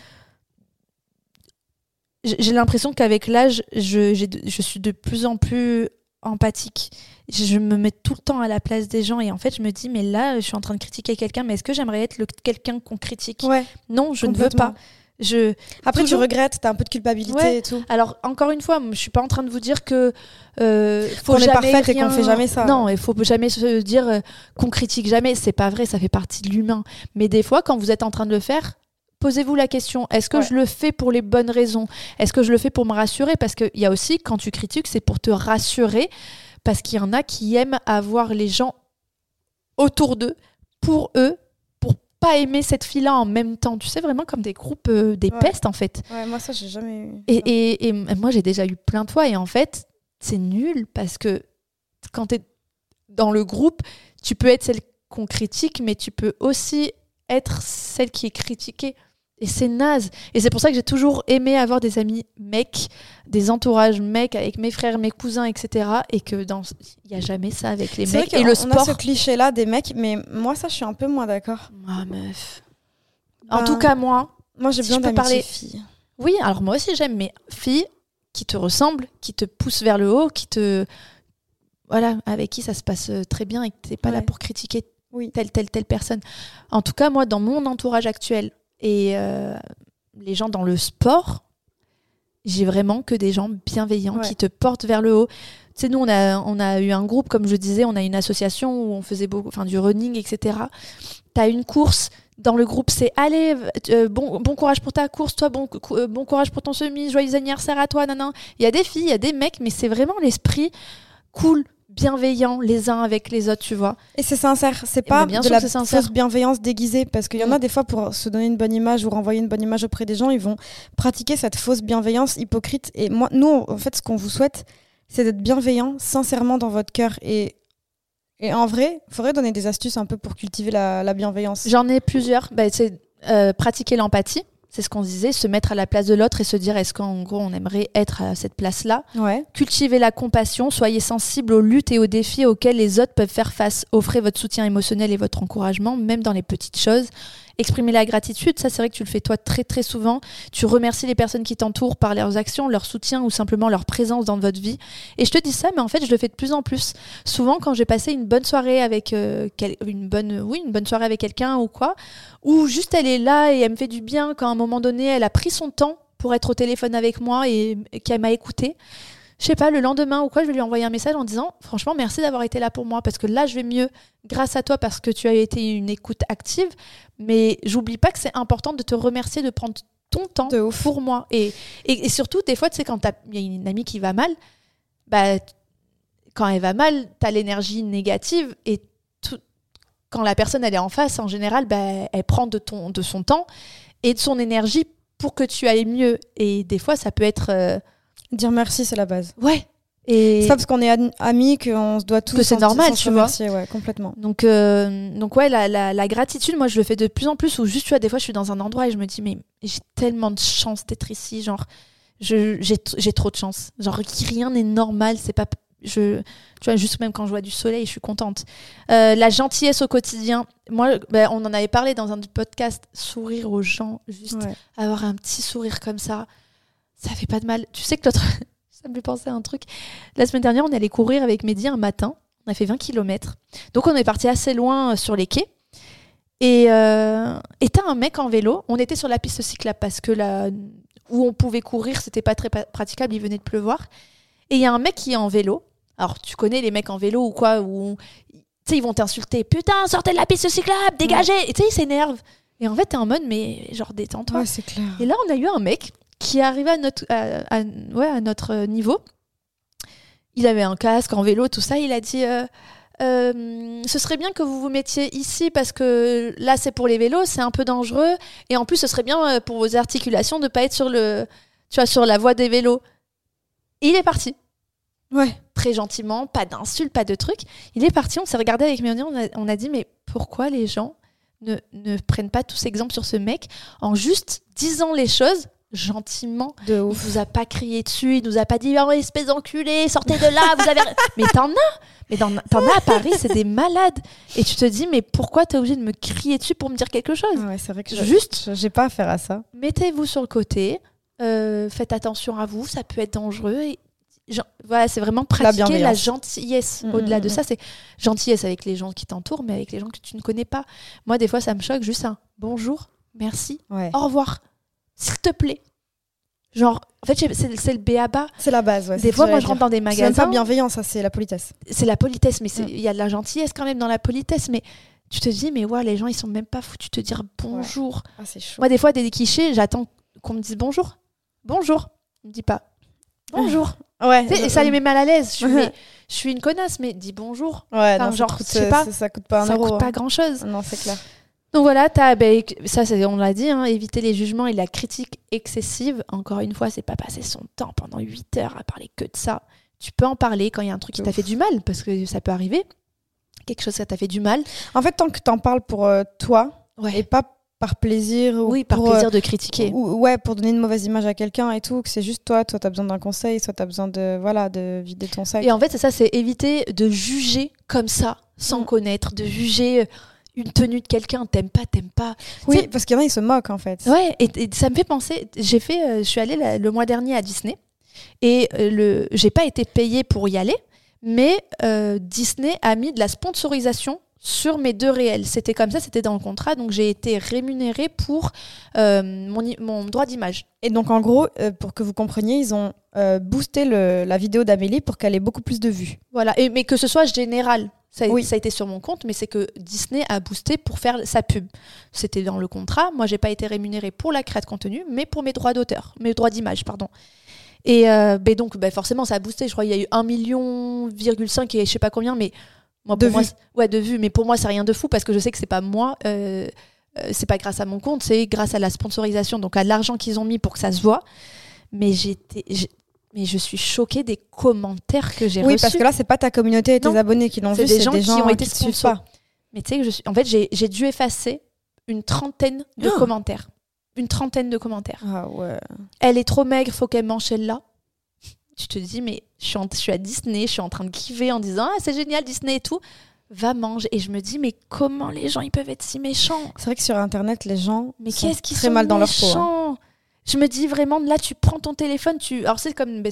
J'ai l'impression qu'avec l'âge, je suis de plus en plus empathique. Je me mets tout le temps à la place des gens. Et en fait, je me dis, mais là, je suis en train de critiquer quelqu'un, mais est-ce que j'aimerais être quelqu'un qu'on critique ? Non, je ne veux pas. Après, tu regrettes, t'as un peu de culpabilité et tout. Alors, encore une fois, je suis pas en train de vous dire que qu'on est parfaite et qu'on fait jamais ça. Non, il faut jamais se dire qu'on critique jamais. C'est pas vrai, ça fait partie de l'humain. Mais des fois, quand vous êtes en train de le faire, posez-vous la question, est-ce que je le fais pour les bonnes raisons ? Est-ce que je le fais pour me rassurer ? Parce qu'il y a aussi, quand tu critiques, c'est pour te rassurer, parce qu'il y en a qui aiment avoir les gens autour d'eux, pour eux, pas aimer cette fille-là en même temps. Tu sais, vraiment comme des groupes, des pestes, en fait. Ouais, moi, ça, j'ai jamais eu. Et moi, j'ai déjà eu plein de fois. Et en fait, c'est nul parce que quand t'es dans le groupe, tu peux être celle qu'on critique, mais tu peux aussi être celle qui est critiquée. Et c'est naze. Et c'est pour ça que j'ai toujours aimé avoir des amis mecs, des entourages mecs avec mes frères, mes cousins, etc. Et que il n'y a jamais ça avec les mecs. Et le sport. On a ce cliché-là des mecs, mais moi, ça, je suis un peu moins d'accord. Ah, meuf. En tout cas, moi j'ai besoin d'amitié filles. Oui, alors moi aussi, j'aime mes filles qui te ressemblent, qui te poussent vers le haut, voilà, avec qui ça se passe très bien et que tu n'es pas là pour critiquer telle personne. En tout cas, moi, dans mon entourage actuel, et les gens dans le sport, j'ai vraiment que des gens bienveillants qui te portent vers le haut. Tu sais, nous, on a eu un groupe, comme je disais, on a une association où on faisait du running, etc. T'as une course dans le groupe, c'est allez, bon courage pour ta course, toi, bon courage pour ton semi, joyeux anniversaire à toi, nanan. Il y a des filles, il y a des mecs, mais c'est vraiment l'esprit cool, bienveillants les uns avec les autres, tu vois. Et c'est sincère, c'est pas de la fausse bienveillance déguisée, parce qu'il y en a des fois, pour se donner une bonne image ou renvoyer une bonne image auprès des gens, ils vont pratiquer cette fausse bienveillance hypocrite. Et nous, en fait, ce qu'on vous souhaite, c'est d'être bienveillant sincèrement dans votre cœur. Et en vrai, il faudrait donner des astuces un peu pour cultiver la bienveillance. J'en ai plusieurs. C'est pratiquer l'empathie. C'est ce qu'on disait, se mettre à la place de l'autre et se dire est-ce qu'en gros on aimerait être à cette place-là. Cultiver la compassion, soyez sensible aux luttes et aux défis auxquels les autres peuvent faire face. Offrez votre soutien émotionnel et votre encouragement, même dans les petites choses. Exprimer la gratitude, ça c'est vrai que tu le fais toi très très souvent. Tu remercies les personnes qui t'entourent par leurs actions, leur soutien ou simplement leur présence dans votre vie. Et je te dis ça, mais en fait je le fais de plus en plus. Souvent quand j'ai passé une bonne soirée avec une bonne soirée avec quelqu'un ou quoi, ou juste elle est là et elle me fait du bien quand à un moment donné elle a pris son temps pour être au téléphone avec moi et qu'elle m'a écoutée. Je sais pas, le lendemain ou quoi, je vais lui envoyer un message en disant franchement merci d'avoir été là pour moi parce que là je vais mieux grâce à toi parce que tu as été une écoute active, mais j'oublie pas que c'est important de te remercier de prendre ton temps pour moi et surtout des fois tu sais quand il y a une amie qui va mal, bah quand elle va mal t'as l'énergie négative et quand la personne elle est en face, en général, elle prend de son temps et de son énergie pour que tu ailles mieux. Et des fois, ça peut être... Dire merci, c'est la base. Ouais. Et c'est pas parce qu'on est amis qu'on se doit tous... Que c'est normal, tu vois. Ouais, complètement. Donc ouais, la gratitude, moi, je le fais de plus en plus, où juste, tu vois, des fois, je suis dans un endroit et je me dis, mais j'ai tellement de chance d'être ici, genre, j'ai trop de chance. Genre, rien n'est normal, c'est pas... tu vois, juste même quand je vois du soleil, je suis contente. La gentillesse au quotidien, moi, on en avait parlé dans un podcast, sourire aux gens, juste avoir un petit sourire comme ça fait pas de mal. Tu sais que ça me fait penser à un truc. La semaine dernière, on est allé courir avec Mehdi un matin, on a fait 20 km, donc on est parti assez loin sur les quais, et t'as un mec en vélo, on était sur la piste cyclable parce que là où on pouvait courir, c'était pas très praticable, il venait de pleuvoir, et il y a un mec qui est en vélo. Alors, tu connais les mecs en vélo ou quoi, où tu sais, ils vont t'insulter. Putain, sortez de la piste cyclable, dégagez. Et tu sais, ils s'énervent. Et en fait, t'es en mode, mais genre, détends-toi. Ouais, c'est clair. Et là, on a eu un mec qui est arrivé à notre niveau. Il avait un casque en vélo, tout ça. Il a dit, ce serait bien que vous vous mettiez ici parce que là, c'est pour les vélos, c'est un peu dangereux. Et en plus, ce serait bien pour vos articulations de pas être sur la voie des vélos. Et il est parti. Ouais. Très gentiment, pas d'insultes, pas de trucs. Il est parti, on s'est regardé avec Mélanie, on a dit, mais pourquoi les gens ne prennent pas tous exemple sur ce mec en juste disant les choses gentiment. De ouf. Il vous a pas crié dessus, il nous a pas dit oh, espèce d'enculé, sortez de là, vous avez... Mais t'en as à Paris, c'est des malades. Et tu te dis, mais pourquoi t'es obligé de me crier dessus pour me dire quelque chose? Ouais, c'est vrai que juste, j'ai pas affaire à ça. Mettez-vous sur le côté, faites attention à vous, ça peut être dangereux. Et voilà, c'est vraiment pratiquer la gentillesse. Au-delà de ça, c'est gentillesse avec les gens qui t'entourent, mais avec les gens que tu ne connais pas. Moi, des fois, ça me choque juste un bonjour, merci, au revoir, s'il te plaît. Genre, en fait, c'est le b.a.-ba. C'est la base, ouais. Des fois, moi, je rentre dans des magasins. C'est même pas bienveillant, ça, c'est la politesse. C'est la politesse, mais il y a de la gentillesse quand même dans la politesse. Mais tu te dis, mais ouais, les gens, ils sont même pas foutus de te dire bonjour. Ouais. Ah, c'est chaud. Moi, des fois, des clichés, j'attends qu'on me dise bonjour. Bonjour. On me dit pas bonjour. Ouais. Et ça les met mal à l'aise. Je suis une connasse, mais dis bonjour. Ouais, enfin, non, genre, ça coûte pas un euro. Ça coûte pas grand-chose. Non, c'est clair. Donc voilà, ça, on l'a dit, hein, éviter les jugements et la critique excessive. Encore une fois, c'est pas passer son temps pendant 8 heures à parler que de ça. Tu peux en parler quand il y a un truc qui t'a fait du mal, parce que ça peut arriver. Quelque chose qui t'a fait du mal. En fait, tant que t'en parles pour toi, et pas par plaisir. Oui, par plaisir de critiquer. Pour donner une mauvaise image à quelqu'un et tout, que c'est juste toi t'as besoin d'un conseil, soit t'as besoin de vider ton sac. Et en fait, c'est ça, c'est éviter de juger comme ça, sans connaître, de juger une tenue de quelqu'un, t'aimes pas. Oui, parce qu'il y en a, ils se moquent en fait. Ouais, et ça me fait penser, je suis allée le mois dernier à Disney, et j'ai pas été payée pour y aller, mais Disney a mis de la sponsorisation sur mes 2 réels. C'était comme ça, c'était dans le contrat, donc j'ai été rémunérée pour mon droit d'image. Et donc en gros, pour que vous compreniez, ils ont boosté la vidéo d'Amélie pour qu'elle ait beaucoup plus de vues. Voilà, mais que ce soit général. Ça a été sur mon compte, mais c'est que Disney a boosté pour faire sa pub. C'était dans le contrat. Moi, j'ai pas été rémunérée pour la création de contenu, mais pour mes droits d'auteur, mes droits d'image, pardon. Et donc, forcément, ça a boosté. Je crois qu'il y a eu 1,5 million et je sais pas combien, mais moi, de vues. Mais pour moi, c'est rien de fou parce que je sais que c'est pas moi. C'est pas grâce à mon compte, c'est grâce à la sponsorisation, donc à l'argent qu'ils ont mis pour que ça se voit. Mais je suis choquée des commentaires que j'ai reçus. Oui, parce que là, c'est pas ta communauté et tes abonnés qui l'ont vu, c'est des gens qui ont été sponsors. Mais tu sais que j'ai dû effacer une trentaine de commentaires. Une trentaine de commentaires. Ah ouais. Elle est trop maigre, faut qu'elle mange celle-là. Tu te dis, mais je suis à Disney, je suis en train de kiffer en disant c'est génial Disney et tout. Va manger. Et je me dis, mais comment les gens ils peuvent être si méchants? C'est vrai que sur Internet, les gens sont très mal dans leur peau. Hein. Je me dis vraiment, là, tu prends ton téléphone, alors c'est comme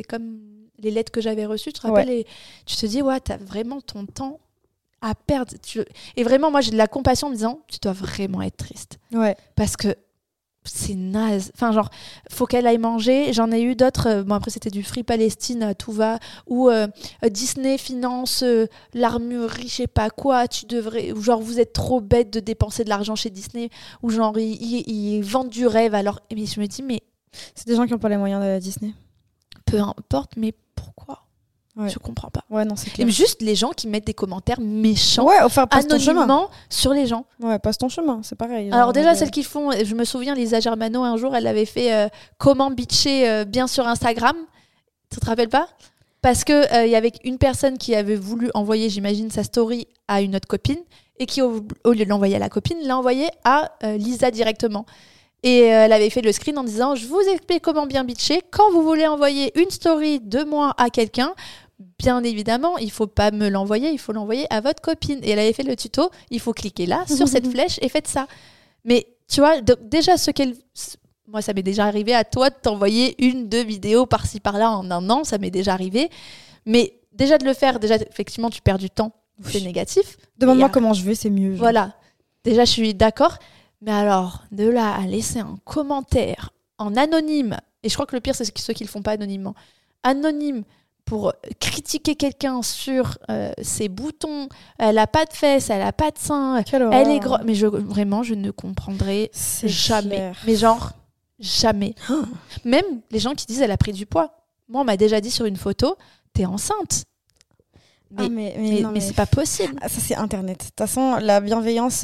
les lettres que j'avais reçues, tu te rappelles, et tu te dis, t'as vraiment ton temps à perdre. Et vraiment, moi, j'ai de la compassion en me disant, tu dois vraiment être triste. Ouais. Parce que c'est naze. Enfin, genre, faut qu'elle aille manger. J'en ai eu d'autres. Bon, après, c'était du Free Palestine à tout va. Ou Disney finance l'armurerie, je sais pas quoi. Tu devrais. Ou genre, vous êtes trop bête de dépenser de l'argent chez Disney. Ou genre, ils vendent du rêve. Alors, mais je me dis, mais. C'est des gens qui n'ont pas les moyens d'aller à Disney. Peu importe, mais pourquoi? Je comprends pas. Ouais, non, c'est clair. Et juste les gens qui mettent des commentaires méchants anonymement sur les gens. Ouais, passe ton chemin, c'est pareil. Alors déjà, celles qui font... Je me souviens, Lisa Germano, un jour, elle avait fait comment bitcher bien sur Instagram. Tu te rappelles pas ? Parce qu'il y avait une personne qui avait voulu envoyer, j'imagine, sa story à une autre copine et qui, au lieu de l'envoyer à la copine, l'a envoyé à Lisa directement. Et elle avait fait le screen en disant « Je vous explique comment bien bitcher. Quand vous voulez envoyer une story de moi à quelqu'un, bien évidemment, il ne faut pas me l'envoyer, il faut l'envoyer à votre copine. » Et elle avait fait le tuto « Il faut cliquer là, sur cette flèche et faites ça. » Mais tu vois, déjà, moi, ça m'est déjà arrivé à toi de t'envoyer 1-2 vidéos par-ci par-là en un an, ça m'est déjà arrivé. Mais déjà de le faire, effectivement, tu perds du temps, c'est négatif. Demande-moi comment je vais, c'est mieux. Voilà, déjà, je suis d'accord. Mais alors, de là à laisser un commentaire en anonyme, et je crois que le pire, c'est ceux qui le font pas anonymement, anonyme pour critiquer quelqu'un sur ses boutons, elle a pas de fesses, elle a pas de seins, elle est grosse. Mais vraiment, je ne comprendrai jamais. Clair. Mais genre, jamais. Même les gens qui disent elle a pris du poids. Moi, on m'a déjà dit sur une photo, t'es enceinte. Mais c'est pas possible. Ça, c'est Internet. De toute façon, la bienveillance,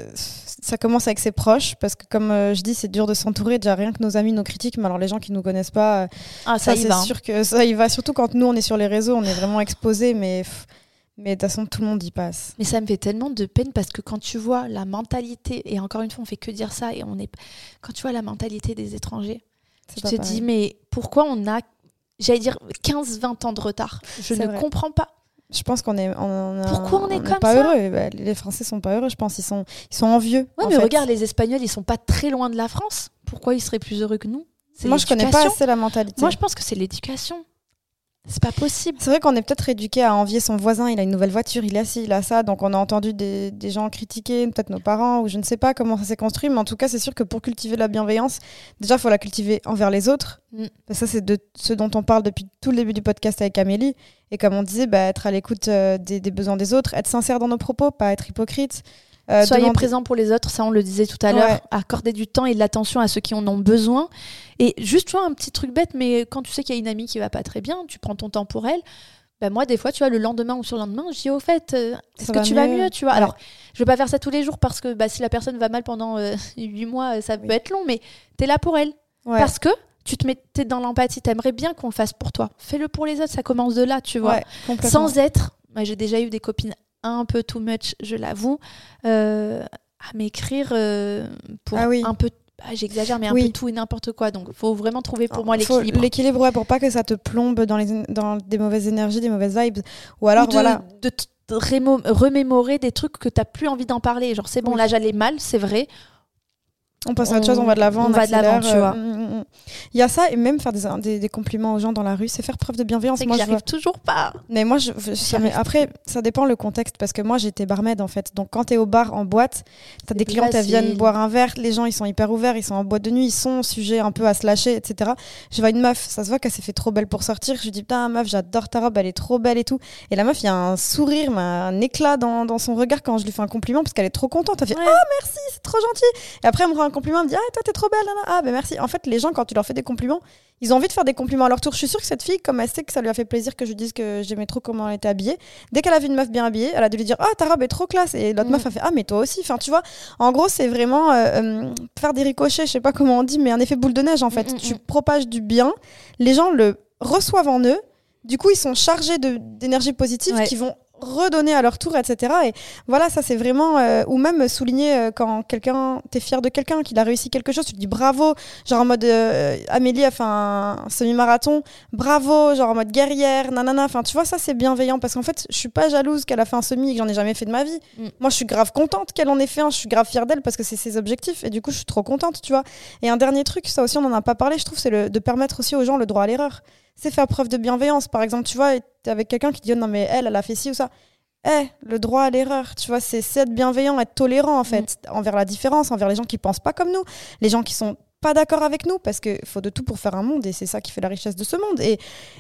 ça commence avec ses proches, parce que comme je dis, c'est dur de s'entourer. Déjà, rien que nos amis nous critiquent, mais alors les gens qui nous connaissent pas, ça y va. C'est sûr que ça y va. Surtout quand nous, on est sur les réseaux, on est vraiment exposés, mais de toute façon, tout le monde y passe. Mais ça me fait tellement de peine, parce que quand tu vois la mentalité, et encore une fois, on fait que dire ça, et quand tu vois la mentalité des étrangers, tu te dis, mais pourquoi on a, j'allais dire, 15-20 ans de retard ? Je ne comprends pas. Je pense qu'on est. Pourquoi on est comme pas ça ? Heureux. Les Français sont pas heureux, je pense. Ils sont envieux. Ouais, mais regarde, les Espagnols, ils sont pas très loin de la France. Pourquoi ils seraient plus heureux que nous ? Moi, je connais pas assez la mentalité. Moi, je pense que c'est l'éducation. C'est pas possible. C'est vrai qu'on est peut-être éduqué à envier son voisin. Il a une nouvelle voiture, il a ci, il a ça. Donc, on a entendu des gens critiquer, peut-être nos parents, ou je ne sais pas comment ça s'est construit. Mais en tout cas, c'est sûr que pour cultiver la bienveillance, déjà, il faut la cultiver envers les autres. Ça, c'est de ce dont on parle depuis tout le début du podcast avec Amélie. Et comme on disait, être à l'écoute des besoins des autres, être sincère dans nos propos, pas être hypocrite. Soyez présents pour les autres, ça on le disait tout à l'heure, accorder du temps et de l'attention à ceux qui en ont besoin. Et juste, tu vois, un petit truc bête, mais quand tu sais qu'il y a une amie qui va pas très bien, tu prends ton temps pour elle. Moi, des fois, tu vois, le lendemain ou sur le lendemain, je dis au fait, est-ce que tu vas mieux, tu vois. Alors, je vais pas faire ça tous les jours parce que si la personne va mal pendant 8 mois, ça peut être long, mais t'es là pour elle. Parce que t'es dans l'empathie, t'aimerais bien qu'on le fasse pour toi. Fais-le pour les autres, ça commence de là, tu vois. Sans être, j'ai déjà eu des copines un peu too much, je l'avoue, à m'écrire pour un peu, j'exagère, mais un peu tout et n'importe quoi. Donc, il faut vraiment trouver pour moi l'équilibre. L'équilibre, pour pas que ça te plombe dans des mauvaises énergies, des mauvaises vibes. Ou alors, de remémorer des trucs que t'as plus envie d'en parler. Genre, c'est bon, là, j'allais mal, c'est vrai. On passe à autre chose, on va de l'avant, on va de l'avant, tu vois. Il y a ça, et même faire des compliments aux gens dans la rue, c'est faire preuve de bienveillance. C'est que j'y arrive toujours pas. Mais moi, après, ça dépend le contexte, parce que moi, j'étais barmaid, en fait. Donc, quand t'es au bar, en boîte, t'as des clients qui viennent boire un verre, les gens, ils sont hyper ouverts, ils sont en boîte de nuit, ils sont sujets un peu à se lâcher, etc. Je vois une meuf, ça se voit qu'elle s'est fait trop belle pour sortir. Je lui dis, putain, meuf, j'adore ta robe, elle est trop belle et tout. Et la meuf, il y a un sourire, un éclat dans son regard quand je lui fais un compliment, parce qu'elle est trop contente. Elle fait, ah, merci, c'est trop gentil. Et après, elle me rend un compliment, elle me dit, ah, toi, t'es trop belle, nana. Ah, ben merci. En fait, les gens, quand tu leur fais des compliments, ils ont envie de faire des compliments à leur tour. Je suis sûre que cette fille, comme elle sait que ça lui a fait plaisir que je dise que j'aimais trop comment elle était habillée, dès qu'elle a vu une meuf bien habillée, elle a dû lui dire, ah, ta robe est trop classe. Et l'autre meuf a fait, ah, mais toi aussi. Enfin, tu vois, en gros, c'est vraiment faire des ricochets, je sais pas comment on dit, mais un effet boule de neige, en fait. Tu propages du bien, les gens le reçoivent en eux, du coup, ils sont chargés d'énergie positive qui vont redonner à leur tour, etc. Et voilà, ça c'est vraiment ou même souligner quand t'es fier de quelqu'un, qu'il a réussi quelque chose, tu te dis bravo, genre en mode Amélie a fait un semi-marathon, bravo, genre en mode guerrière, nanana, enfin tu vois, ça c'est bienveillant, parce qu'en fait je suis pas jalouse qu'elle a fait un semi et que j'en ai jamais fait de ma vie. Moi je suis grave contente qu'elle en ait fait un, je suis grave fière d'elle parce que c'est ses objectifs, et du coup je suis trop contente, tu vois. Et un dernier truc, ça aussi on en a pas parlé, je trouve, c'est de permettre aussi aux gens le droit à l'erreur. C'est faire preuve de bienveillance. Par exemple, tu vois, t'es avec quelqu'un qui dit, oh, non mais elle a fait ci ou ça. Le droit à l'erreur, tu vois, c'est être bienveillant, être tolérant en fait, envers la différence, envers les gens qui pensent pas comme nous, les gens qui sont pas d'accord avec nous, parce qu'il faut de tout pour faire un monde, et c'est ça qui fait la richesse de ce monde. Et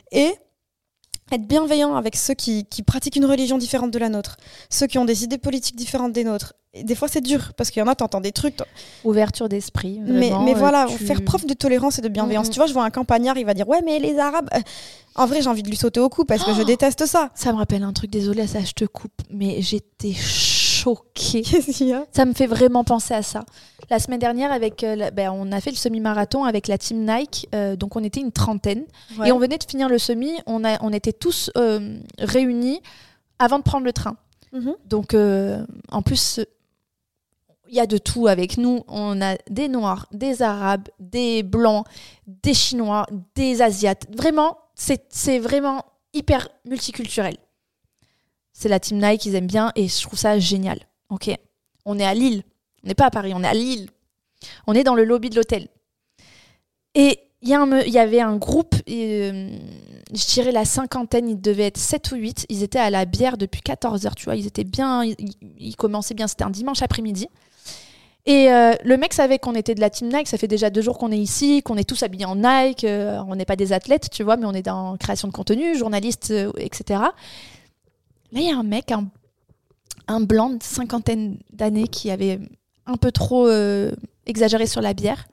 être bienveillant avec ceux qui pratiquent une religion différente de la nôtre, ceux qui ont des idées politiques différentes des nôtres, Et des fois, c'est dur parce qu'il y en a, t'entends des trucs. Ouverture d'esprit. Mais voilà, faire preuve de tolérance et de bienveillance. Tu vois, je vois un campagnard, il va dire ouais, mais les Arabes. En vrai, j'ai envie de lui sauter au cou parce que je déteste ça. Ça me rappelle un truc, désolée, ça je te coupe, mais j'étais choquée. Qu'est-ce qu'il y a ? Ça me fait vraiment penser à ça. La semaine dernière, on a fait le semi-marathon avec la team Nike, donc on était une trentaine. Ouais. Et on venait de finir le semi, on était tous réunis avant de prendre le train. Donc, en plus, il y a de tout avec nous. On a des Noirs, des Arabes, des Blancs, des Chinois, des Asiates. Vraiment, c'est vraiment hyper multiculturel. C'est la team Nike, ils aiment bien et je trouve ça génial. Ok, on est à Lille. On n'est pas à Paris, on est à Lille. On est dans le lobby de l'hôtel. Et il y avait un groupe, je dirais la cinquantaine, ils devaient être 7 ou 8. Ils étaient à la bière depuis 14h, tu vois. Ils étaient bien, ils commençaient bien. C'était un dimanche après-midi. Et le mec savait qu'on était de la team Nike. Ça fait déjà 2 jours qu'on est ici, qu'on est tous habillés en Nike. On n'est pas des athlètes, tu vois, mais on est dans création de contenu, journaliste, etc. Là, il y a un mec, un blanc de cinquantaine d'années qui avait un peu trop exagéré sur la bière.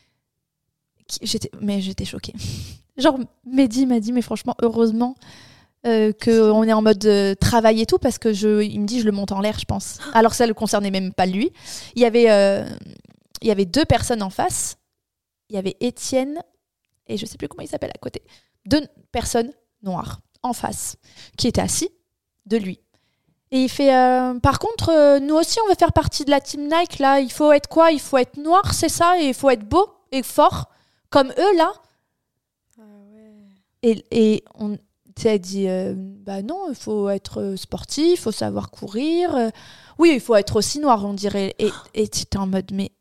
J'étais choquée. Genre, Mehdi m'a dit, mais franchement, heureusement qu'on est en mode travail et tout, parce que il me dit, je le monte en l'air, je pense. Alors que ça ne le concernait même pas lui. Il y avait 2 personnes en face. Il y avait Étienne, et je ne sais plus comment il s'appelle à côté. 2 personnes noires en face, qui étaient assis de lui. Et il fait, par contre, nous aussi, on veut faire partie de la team Nike, là. Il faut être quoi ? Il faut être noir, c'est ça ? Et il faut être beau et fort, comme eux, là. Ah ouais. Et on a dit, bah non, il faut être sportif, il faut savoir courir. Oui, il faut être aussi noir, on dirait. Et tu étais en mode, mais...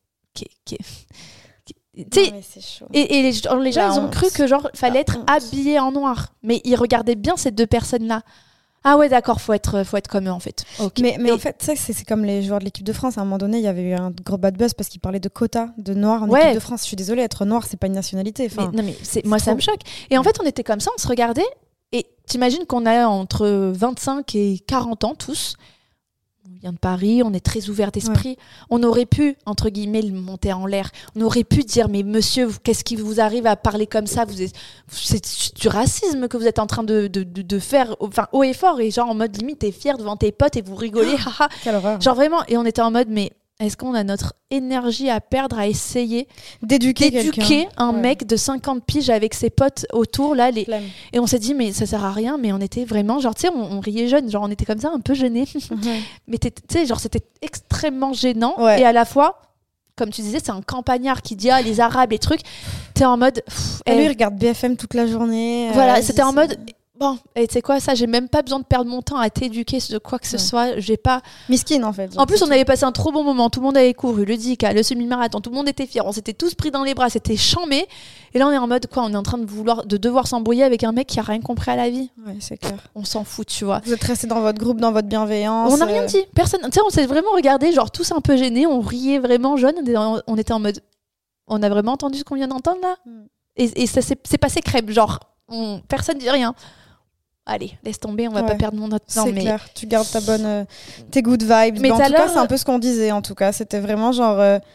Non, mais c'est chaud. Et les gens, ils ont cru que genre fallait être habillé en noir. Mais ils regardaient bien ces 2 personnes-là. Ah ouais, d'accord, faut être comme eux en fait. Okay. Mais en fait, ça, c'est comme les joueurs de l'équipe de France. À un moment donné, il y avait eu un gros bad buzz parce qu'ils parlaient de quotas de noirs en équipe de France. Je suis désolée, être noir, c'est pas une nationalité. Enfin, moi, ça me choque. Et en fait, on était comme ça, on se regardait. Et t'imagines qu'on a entre 25 et 40 ans tous. On vient de Paris, on est très ouvert d'esprit. Ouais. On aurait pu, entre guillemets, le monter en l'air. On aurait pu dire, mais monsieur, qu'est-ce qui vous arrive à parler comme ça ? C'est du racisme que vous êtes en train de faire, enfin, haut et fort. Et genre en mode, limite, t'es fier devant tes potes et vous rigolez. Quelle horreur. Genre vraiment, et on était en mode, mais est-ce qu'on a notre énergie à perdre à essayer d'éduquer un mec de 50 piges avec ses potes autour là, et on s'est dit mais ça sert à rien, mais on était vraiment genre tu sais on riait jeune, genre on était comme ça un peu gênés. Mais tu sais genre c'était extrêmement gênant et à la fois comme tu disais c'est un campagnard qui dit les Arabes les trucs, t'es en mode lui il regarde BFM toute la journée. Voilà, c'était en mode bon, et tu sais quoi, ça, j'ai même pas besoin de perdre mon temps à t'éduquer de quoi que ce soit. J'ai pas. Miskin, en fait. En plus, on avait passé un trop bon moment. Tout le monde avait couru, le 10K, le semi-marathon. Tout le monde était fier. On s'était tous pris dans les bras. C'était chambé. Et là, on est en mode quoi ? On est en train de devoir s'embrouiller avec un mec qui a rien compris à la vie. Ouais, c'est clair. On s'en fout, tu vois. Vous êtes restés dans votre groupe, dans votre bienveillance. On n'a rien dit. Personne. Tu sais, on s'est vraiment regardé, genre tous un peu gênés. On riait vraiment jeune. On était en mode. On a vraiment entendu ce qu'on vient d'entendre là. Et ça c'est passé crème. Genre, personne dit rien. Allez, laisse tomber, on va pas perdre notre temps. C'est clair, tu gardes tes good vibes. Mais en tout cas, c'est un peu ce qu'on disait. En tout cas, c'était vraiment genre.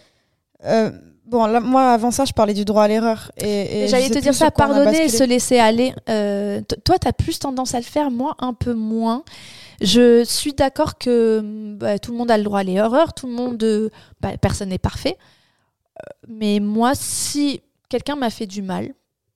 Bon, là, moi, avant ça, je parlais du droit à l'erreur. Et j'allais te dire ça, pardonner et se laisser aller. Toi, t'as plus tendance à le faire, moi, un peu moins. Je suis d'accord que tout le monde a le droit à l'erreur, tout le monde, personne n'est parfait. Mais moi, si quelqu'un m'a fait du mal,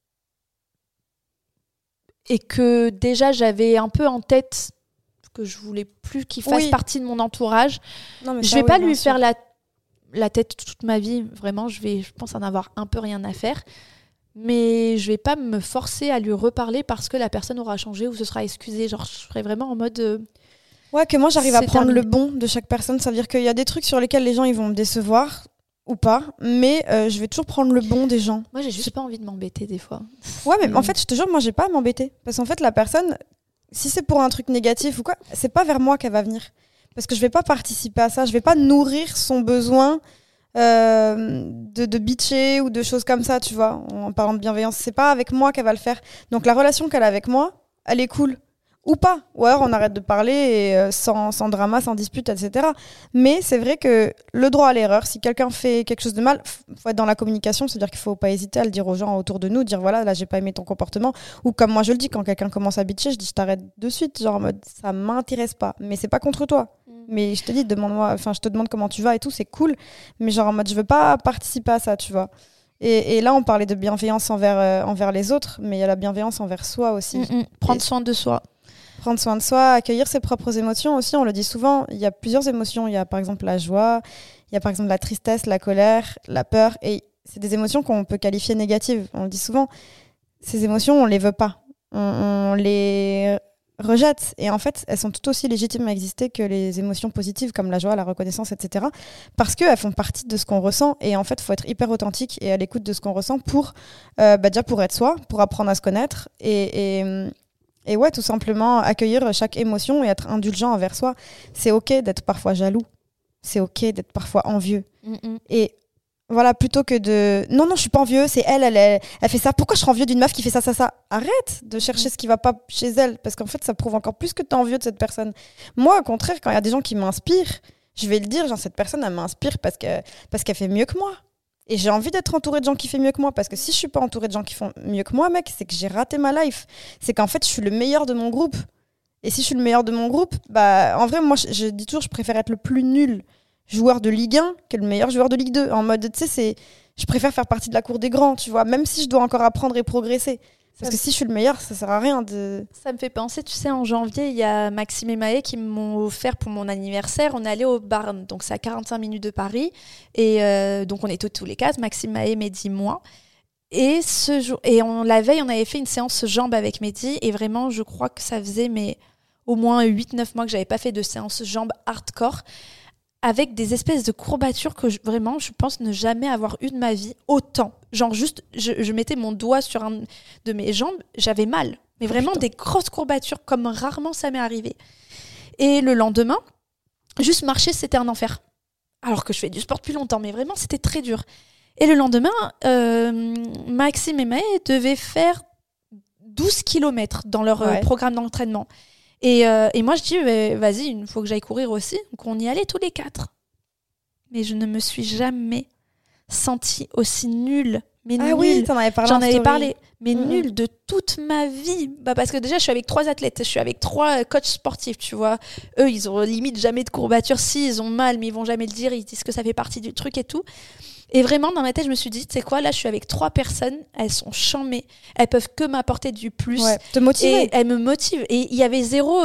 et que déjà j'avais un peu en tête que je voulais plus qu'il fasse partie de mon entourage, je vais pas lui faire la tête toute ma vie, vraiment, je pense en avoir un peu rien à faire, mais je vais pas me forcer à lui reparler parce que la personne aura changé ou se sera excusée, genre je serais vraiment en mode ouais, que moi j'arrive à prendre le bon de chaque personne, ça veut dire qu'il y a des trucs sur lesquels les gens ils vont me décevoir ou pas, mais je vais toujours prendre le bon des gens. Moi, j'ai juste pas envie de m'embêter des fois. Ouais, mais en fait, je te jure, moi, j'ai pas à m'embêter. Parce qu'en fait, la personne, si c'est pour un truc négatif ou quoi, c'est pas vers moi qu'elle va venir. Parce que je vais pas participer à ça, je vais pas nourrir son besoin de bitcher ou de choses comme ça, tu vois, en parlant de bienveillance. C'est pas avec moi qu'elle va le faire. Donc, la relation qu'elle a avec moi, elle est cool. Ou pas. Ou alors on arrête de parler et, sans drama, sans dispute, etc. Mais c'est vrai que le droit à l'erreur, si quelqu'un fait quelque chose de mal, faut être dans la communication, c'est-à-dire qu'il faut pas hésiter à le dire aux gens autour de nous, dire voilà, là j'ai pas aimé ton comportement. Ou comme moi je le dis, quand quelqu'un commence à bitcher, je dis je t'arrête de suite, genre en mode ça m'intéresse pas. Mais c'est pas contre toi. Mais je te dis, demande-moi, enfin je te demande comment tu vas et tout, c'est cool. Mais genre en mode je veux pas participer à ça, tu vois. Et là on parlait de bienveillance envers les autres, mais il y a la bienveillance envers soi aussi. Prendre soin de soi. Prendre soin de soi, accueillir ses propres émotions aussi, on le dit souvent, il y a plusieurs émotions, il y a par exemple la joie, il y a par exemple la tristesse, la colère, la peur, et c'est des émotions qu'on peut qualifier négatives, on le dit souvent, ces émotions on les veut pas, on les rejette, et en fait elles sont tout aussi légitimes à exister que les émotions positives comme la joie, la reconnaissance, etc. Parce qu'elles font partie de ce qu'on ressent, et en fait il faut être hyper authentique et à l'écoute de ce qu'on ressent pour, déjà pour être soi, pour apprendre à se connaître, et ouais, tout simplement accueillir chaque émotion et être indulgent envers soi. C'est ok d'être parfois jaloux. C'est ok d'être parfois envieux. Et voilà, plutôt que de... Non, je suis pas envieux, c'est elle fait ça. Pourquoi je serais envieux d'une meuf qui fait ça, ça, ça? Arrête de chercher ce qui va pas chez elle. Parce qu'en fait, ça prouve encore plus que t'es envieux de cette personne. Moi, au contraire, quand il y a des gens qui m'inspirent, je vais le dire, genre, cette personne, elle m'inspire parce qu'elle fait mieux que moi. Et j'ai envie d'être entourée de gens qui font mieux que moi. Parce que si je suis pas entourée de gens qui font mieux que moi, mec, c'est que j'ai raté ma life. C'est qu'en fait, je suis le meilleur de mon groupe. Et si je suis le meilleur de mon groupe, bah, en vrai, moi, je dis toujours, je préfère être le plus nul joueur de Ligue 1 que le meilleur joueur de Ligue 2. En mode, tu sais, je préfère faire partie de la cour des grands, tu vois. Même si je dois encore apprendre et progresser. Parce que si je suis le meilleur, ça sert à rien de... Ça me fait penser, tu sais, en janvier, il y a Maxime et Maë qui m'ont offert pour mon anniversaire. On est allé au Barn, donc c'est à 45 minutes de Paris. Et donc on est tous les quatre, Maxime, Maë, Mehdi, moi. Et la veille, on avait fait une séance jambes avec Mehdi. Et vraiment, je crois que ça faisait au moins 8-9 mois que j'avais pas fait de séance jambes hardcore. Avec des espèces de courbatures que vraiment, je pense ne jamais avoir eu de ma vie autant. Genre juste, je mettais mon doigt sur un de mes jambes, j'avais mal. Mais vraiment des grosses courbatures, comme rarement ça m'est arrivé. Et le lendemain, juste marcher, c'était un enfer. Alors que je fais du sport depuis longtemps, mais vraiment, c'était très dur. Et le lendemain, Maxime et Maë devaient faire 12 km dans leur programme d'entraînement. Et moi, je dis, vas-y, il faut que j'aille courir aussi. Donc, on y allait tous les quatre. Mais je ne me suis jamais sentie aussi nulle. Mais nulle. Oui, t'en avais parlé. J'en avais parlé. Mais nulle de toute ma vie. Bah, parce que déjà, je suis avec 3 athlètes. Je suis avec 3 coachs sportifs, tu vois. Eux, ils ont limite jamais de courbatures. Si, ils ont mal, mais ils vont jamais le dire. Ils disent que ça fait partie du truc et tout. Et vraiment, dans ma tête, je me suis dit, tu sais quoi, là, je suis avec 3 personnes, elles sont charmées, elles peuvent que m'apporter du plus. Ouais, te motiver. Et elles me motivent. Et il y avait zéro...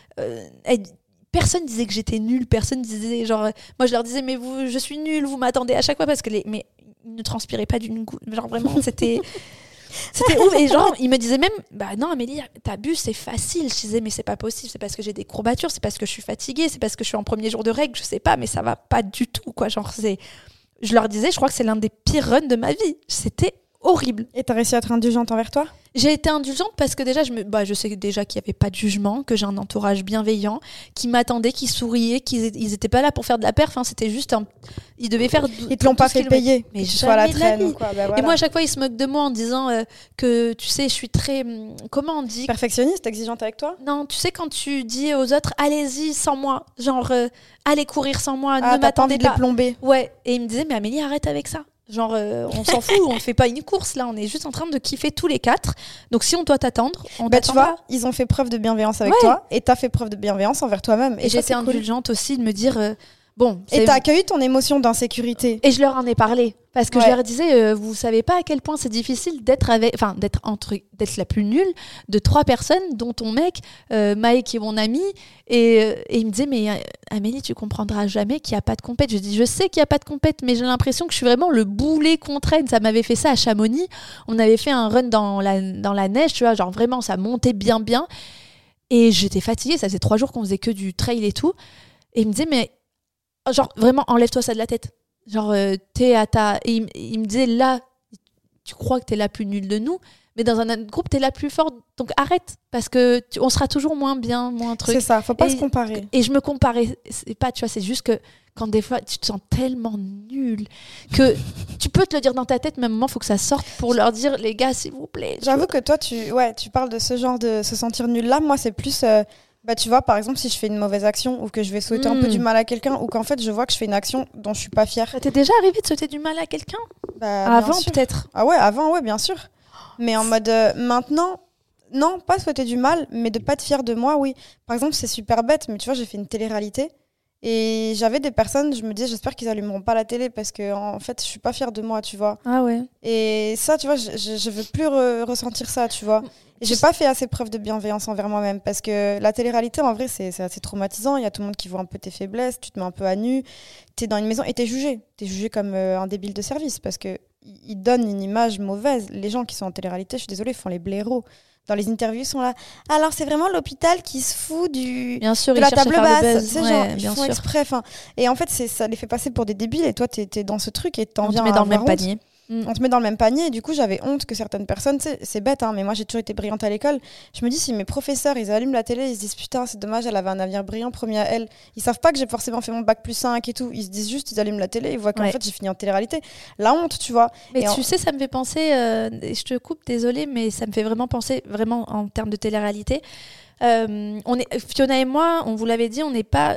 personne disait que j'étais nulle, personne disait, genre... moi, je leur disais, mais je suis nulle, vous m'attendez à chaque fois, parce que mais ils ne transpiraient pas d'une goutte. Genre, vraiment, c'était ouf. Et genre, ils me disaient même, bah non, Amélie, t'abuses, c'est facile. Je disais, mais c'est pas possible, c'est parce que j'ai des courbatures, c'est parce que je suis fatiguée, c'est parce que je suis en premier jour de règle, je sais pas, mais ça va pas du tout, quoi. Genre, je leur disais, je crois que c'est l'un des pires runs de ma vie. C'était horrible. Et t'as réussi à être indulgente envers toi ? J'ai été indulgente parce que déjà, je sais déjà qu'il n'y avait pas de jugement, que j'ai un entourage bienveillant, qui m'attendait, qui souriait, ils n'étaient pas là pour faire de la perf, hein, c'était juste ils devaient faire... Ils te l'ont pas fait payer, mais jamais la de la vie. ou quoi, bah voilà. Et moi, à chaque fois, ils se moquent de moi en disant que, tu sais, je suis très... comment on dit ? Perfectionniste, exigeante avec toi ? Non, tu sais, quand tu dis aux autres, allez-y sans moi, genre, allez courir sans moi, ne t'as m'attendez pas envie de les plomber. Ouais, et ils me disaient, mais Amélie, arrête avec ça. Genre, on s'en fout, on fait pas une course là, on est juste en train de kiffer tous les 4. Donc si on doit t'attendre, on t'attend. Tu vois, ils ont fait preuve de bienveillance avec toi et t'as fait preuve de bienveillance envers toi-même. Et j'étais indulgente aussi de me dire, et t'as accueilli ton émotion d'insécurité. Et je leur en ai parlé. Parce que je leur disais, vous savez pas à quel point c'est difficile d'être la plus nulle de 3 personnes, dont ton mec, Maë qui est mon ami. Et il me disait, mais Amélie, tu comprendras jamais qu'il n'y a pas de compète. Je dis, je sais qu'il n'y a pas de compète, mais j'ai l'impression que je suis vraiment le boulet qu'on traîne. Ça m'avait fait ça à Chamonix. On avait fait un run dans la neige, tu vois, genre vraiment, ça montait bien. Et j'étais fatiguée, ça faisait 3 jours qu'on faisait que du trail et tout. Et il me disait, mais genre, vraiment, enlève-toi ça de la tête. Genre, t'es à ta... Et il me disait, là, tu crois que t'es la plus nulle de nous, mais dans un autre groupe, t'es la plus forte. Donc arrête, parce que on sera toujours moins bien, moins truc. C'est ça, faut pas se comparer. Et je me comparais, c'est pas, tu vois, c'est juste que quand des fois, tu te sens tellement nulle que tu peux te le dire dans ta tête, mais à un moment, il faut que ça sorte pour leur dire, les gars, s'il vous plaît. J'avoue que toi, tu parles de ce genre de se sentir nul là. Moi, c'est plus, tu vois, par exemple, si je fais une mauvaise action ou que je vais souhaiter un peu du mal à quelqu'un ou qu'en fait, je vois que je fais une action dont je suis pas fière. Ça t'est déjà arrivé de souhaiter du mal à quelqu'un ? Avant, peut-être. Ah ouais, avant, ouais, bien sûr. Mais en mode, maintenant, non, pas souhaiter du mal, mais de pas être fière de moi, oui. Par exemple, c'est super bête, mais tu vois, j'ai fait une télé-réalité. Et j'avais des personnes, je me disais, j'espère qu'ils allumeront pas la télé parce que en fait, je suis pas fière de moi, tu vois. Ah ouais. Et ça, tu vois, je veux plus ressentir ça, tu vois. Et j'ai pas fait assez preuve de bienveillance envers moi-même parce que la télé-réalité, en vrai, c'est assez traumatisant. Il y a tout le monde qui voit un peu tes faiblesses, tu te mets un peu à nu, t'es dans une maison et t'es jugé. T'es jugé comme un débile de service parce que ils donnent une image mauvaise. Les gens qui sont en télé-réalité, je suis désolée, font les blaireaux. Dans les interviews, ils sont là. Alors, c'est vraiment l'hôpital qui se fout bien sûr, de la table basse. C'est genre, ils font exprès. Et en fait, ça les fait passer pour des débiles. Et toi, t'es dans ce truc et t'en viens à avoir honte. On te met dans le même panier. On te met dans le même panier. Et du coup, j'avais honte que certaines personnes, tu sais, c'est bête, hein, mais moi, j'ai toujours été brillante à l'école. Je me dis, si mes professeurs, ils allument la télé, ils se disent, putain, c'est dommage, elle avait un avenir brillant, promis à elle. Ils savent pas que j'ai forcément fait mon bac plus 5 et tout. Ils se disent juste, ils allument la télé, ils voient qu'en fait, j'ai fini en télé-réalité. La honte, tu vois. Mais tu sais, ça me fait penser, je te coupe, désolée, mais ça me fait vraiment penser, vraiment en termes de télé-réalité. Fiona et moi, on vous l'avait dit, on n'est pas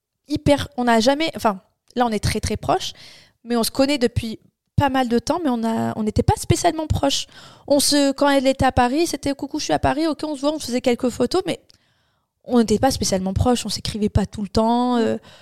on n'a jamais, enfin, là, on est très très proches, mais on se connaît depuis pas mal de temps, mais on n'était pas spécialement proches. Quand elle était à Paris, c'était coucou, je suis à Paris, ok, on se voit, on faisait quelques photos, mais on n'était pas spécialement proches, on s'écrivait pas tout le temps,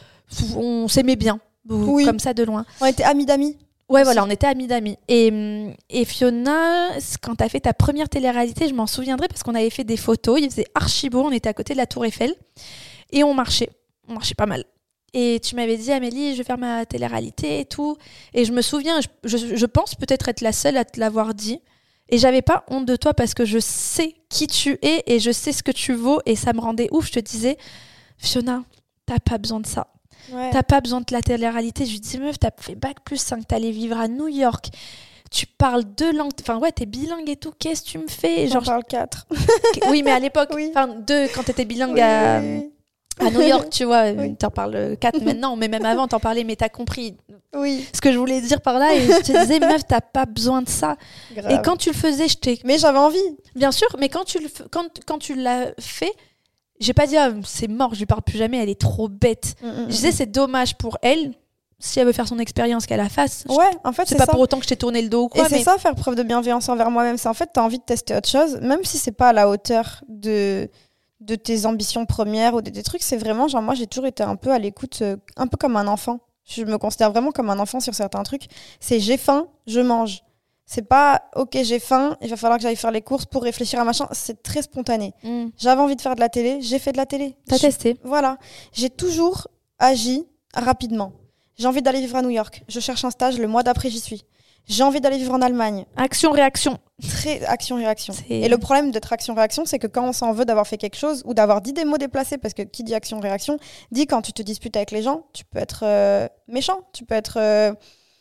on s'aimait bien, comme ça de loin. On était amis d'amis. Ouais, voilà, on était amis d'amis. Et Fiona, quand t'as fait ta première télé-réalité, je m'en souviendrai parce qu'on avait fait des photos, il faisait archi beau, on était à côté de la Tour Eiffel et on marchait pas mal. Et tu m'avais dit, Amélie, je vais faire ma télé-réalité et tout. Et je me souviens, je pense peut-être être la seule à te l'avoir dit. Et j'avais pas honte de toi parce que je sais qui tu es et je sais ce que tu vaux. Et ça me rendait ouf. Je te disais, Fiona, t'as pas besoin de ça. Ouais. T'as pas besoin de la télé-réalité. Je lui dis, meuf, t'as fait bac plus 5, t'allais vivre à New York. Tu parles 2 langues. Enfin, ouais, t'es bilingue et tout. Qu'est-ce que tu me fais ? J'en parle 4. Oui, mais à l'époque, enfin, 2 quand t'étais bilingue à New York, tu vois, t'en parles 4 maintenant, mais même avant, t'en parlais, mais t'as compris ce que je voulais dire par là. Et je te disais, meuf, t'as pas besoin de ça. Grave. Et quand tu le faisais, Mais j'avais envie. Bien sûr, mais quand tu l'as fait, j'ai pas dit, c'est mort, je lui parle plus jamais, elle est trop bête. Je disais, c'est dommage pour elle. Si elle veut faire son expérience, qu'elle la fasse. Ouais, en fait, c'est pas ça. Pour autant que je t'ai tourné le dos ou quoi. Et c'est ça, faire preuve de bienveillance envers moi-même. C'est en fait, t'as envie de tester autre chose, même si c'est pas à la hauteur de tes ambitions premières ou des trucs. C'est vraiment, genre, moi, j'ai toujours été un peu à l'écoute, un peu comme un enfant. Je me considère vraiment comme un enfant sur certains trucs. C'est j'ai faim, je mange. C'est pas, ok, j'ai faim, il va falloir que j'aille faire les courses pour réfléchir à machin. C'est très spontané. J'avais envie de faire de la télé, j'ai fait de la télé. T'as testé. Voilà. J'ai toujours agi rapidement. J'ai envie d'aller vivre à New York. Je cherche un stage, le mois d'après, j'y suis. J'ai envie d'aller vivre en Allemagne. Action-réaction. Très action-réaction. Et le problème d'être action-réaction, c'est que quand on s'en veut d'avoir fait quelque chose ou d'avoir dit des mots déplacés, parce que qui dit action-réaction, dit quand tu te disputes avec les gens, tu peux être méchant, tu peux être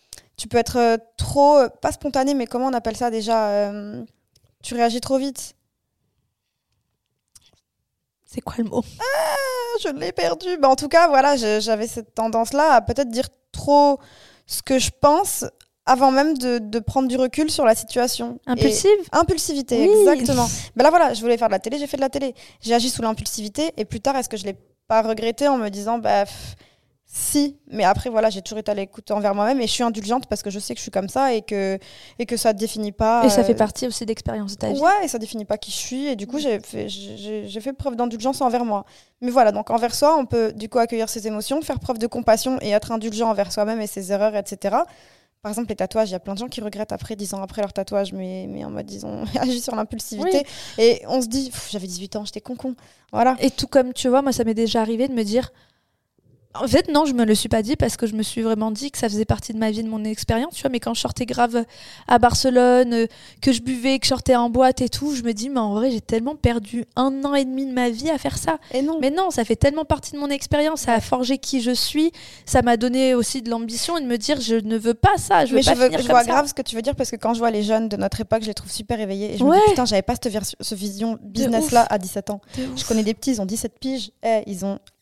trop, pas spontané, mais comment on appelle ça déjà tu réagis trop vite. C'est quoi le mot ? Je l'ai perdu. En tout cas, voilà, j'avais cette tendance-là à peut-être dire trop ce que je pense avant même de prendre du recul sur la situation. Impulsivité, oui. Exactement. Là, voilà, je voulais faire de la télé, j'ai fait de la télé. J'ai agi sous l'impulsivité et plus tard, est-ce que je ne l'ai pas regretté en me disant, si, mais après, voilà, j'ai toujours été à l'écoute envers moi-même et je suis indulgente parce que je sais que je suis comme ça et que ça ne définit pas... Et ça fait partie aussi d'expérience de ta vie. Ouais, et ça ne définit pas qui je suis et du coup, j'ai fait preuve d'indulgence envers moi. Mais voilà, donc envers soi, on peut du coup accueillir ses émotions, faire preuve de compassion et être indulgent envers soi-même et ses erreurs, etc. Par exemple, les tatouages, il y a plein de gens qui regrettent 10 ans après leur tatouage, mais en mode, ils ont agi sur l'impulsivité. Oui. Et on se dit, j'avais 18 ans, j'étais con. Voilà. Et tout comme, tu vois, moi, ça m'est déjà arrivé de me dire... En fait, non, je me le suis pas dit parce que je me suis vraiment dit que ça faisait partie de ma vie, de mon expérience, tu vois. Mais quand je sortais grave à Barcelone, que je buvais, que je sortais en boîte et tout, je me dis, mais en vrai, j'ai tellement perdu 1 an et demi de ma vie à faire ça. Et non. Mais non, ça fait tellement partie de mon expérience, ça a forgé qui je suis, ça m'a donné aussi de l'ambition et de me dire, je ne veux pas ça, je vois grave ce que tu veux dire parce que quand je vois les jeunes de notre époque, je les trouve super éveillés. Et je me dis, putain, j'avais pas cette vision business-là à 17 ans. Je connais des petits, ils ont 17 piges, ils ont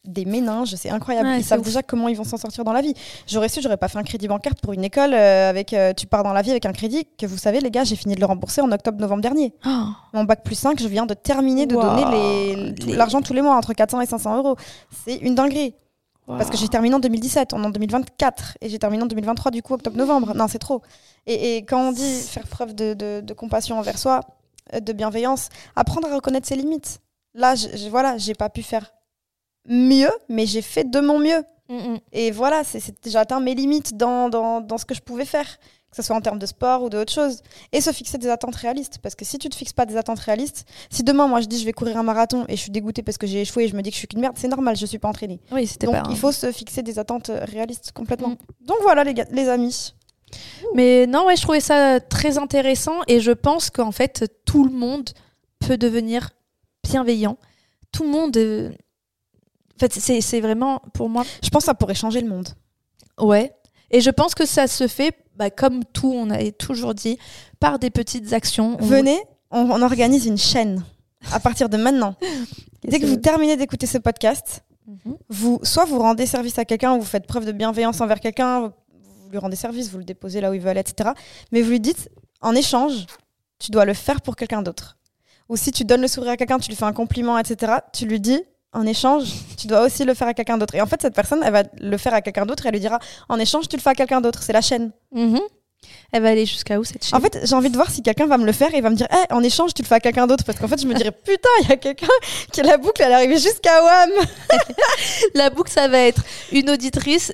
des méninges, c'est incroyable. Ils savent déjà comment ils vont s'en sortir dans la vie. J'aurais pas fait un crédit bancaire pour une école tu pars dans la vie avec un crédit que vous savez les gars, j'ai fini de le rembourser en octobre-novembre dernier. Mon bac plus 5, je viens de terminer de donner l'argent tous les mois entre 400 et 500 €. C'est une dinguerie. Parce que j'ai terminé en 2017, on est en 2024 et j'ai terminé en 2023 du coup octobre-novembre. Non, c'est trop. Et quand on dit faire preuve de compassion envers soi, de bienveillance, apprendre à reconnaître ses limites. Là, j'ai pas pu faire mieux, mais j'ai fait de mon mieux. Et voilà, j'ai atteint mes limites dans ce que je pouvais faire, que ce soit en termes de sport ou d'autres choses. Et se fixer des attentes réalistes, parce que si tu te fixes pas des attentes réalistes, si demain, moi, je dis je vais courir un marathon et je suis dégoûtée parce que j'ai échoué et je me dis que je suis qu'une merde, c'est normal, je suis pas entraînée. Oui, c'était Donc, il faut se fixer des attentes réalistes complètement. Donc voilà, les amis. Mais non, je trouvais ça très intéressant et je pense qu'en fait, tout le monde peut devenir bienveillant. Tout le monde... En fait, c'est vraiment, pour moi... Je pense que ça pourrait changer le monde. Ouais. Et je pense que ça se fait, comme tout, on a toujours dit, par des petites actions. Venez, on organise une chaîne à partir de maintenant. Dès que vous terminez d'écouter ce podcast, soit vous rendez service à quelqu'un, vous faites preuve de bienveillance envers quelqu'un, vous lui rendez service, vous le déposez là où il veut aller, etc. Mais vous lui dites, en échange, tu dois le faire pour quelqu'un d'autre. Ou si tu donnes le sourire à quelqu'un, tu lui fais un compliment, etc., tu lui dis... En échange, tu dois aussi le faire à quelqu'un d'autre. Et en fait, cette personne, elle va le faire à quelqu'un d'autre et elle lui dira en échange, tu le fais à quelqu'un d'autre. C'est la chaîne. Elle va aller jusqu'à où cette chaîne ? En fait, j'ai envie de voir si quelqu'un va me le faire et va me dire en échange, tu le fais à quelqu'un d'autre. Parce qu'en fait, je me dirais putain, il y a quelqu'un qui a la boucle, elle est arrivée jusqu'à WAM. La boucle, ça va être une auditrice,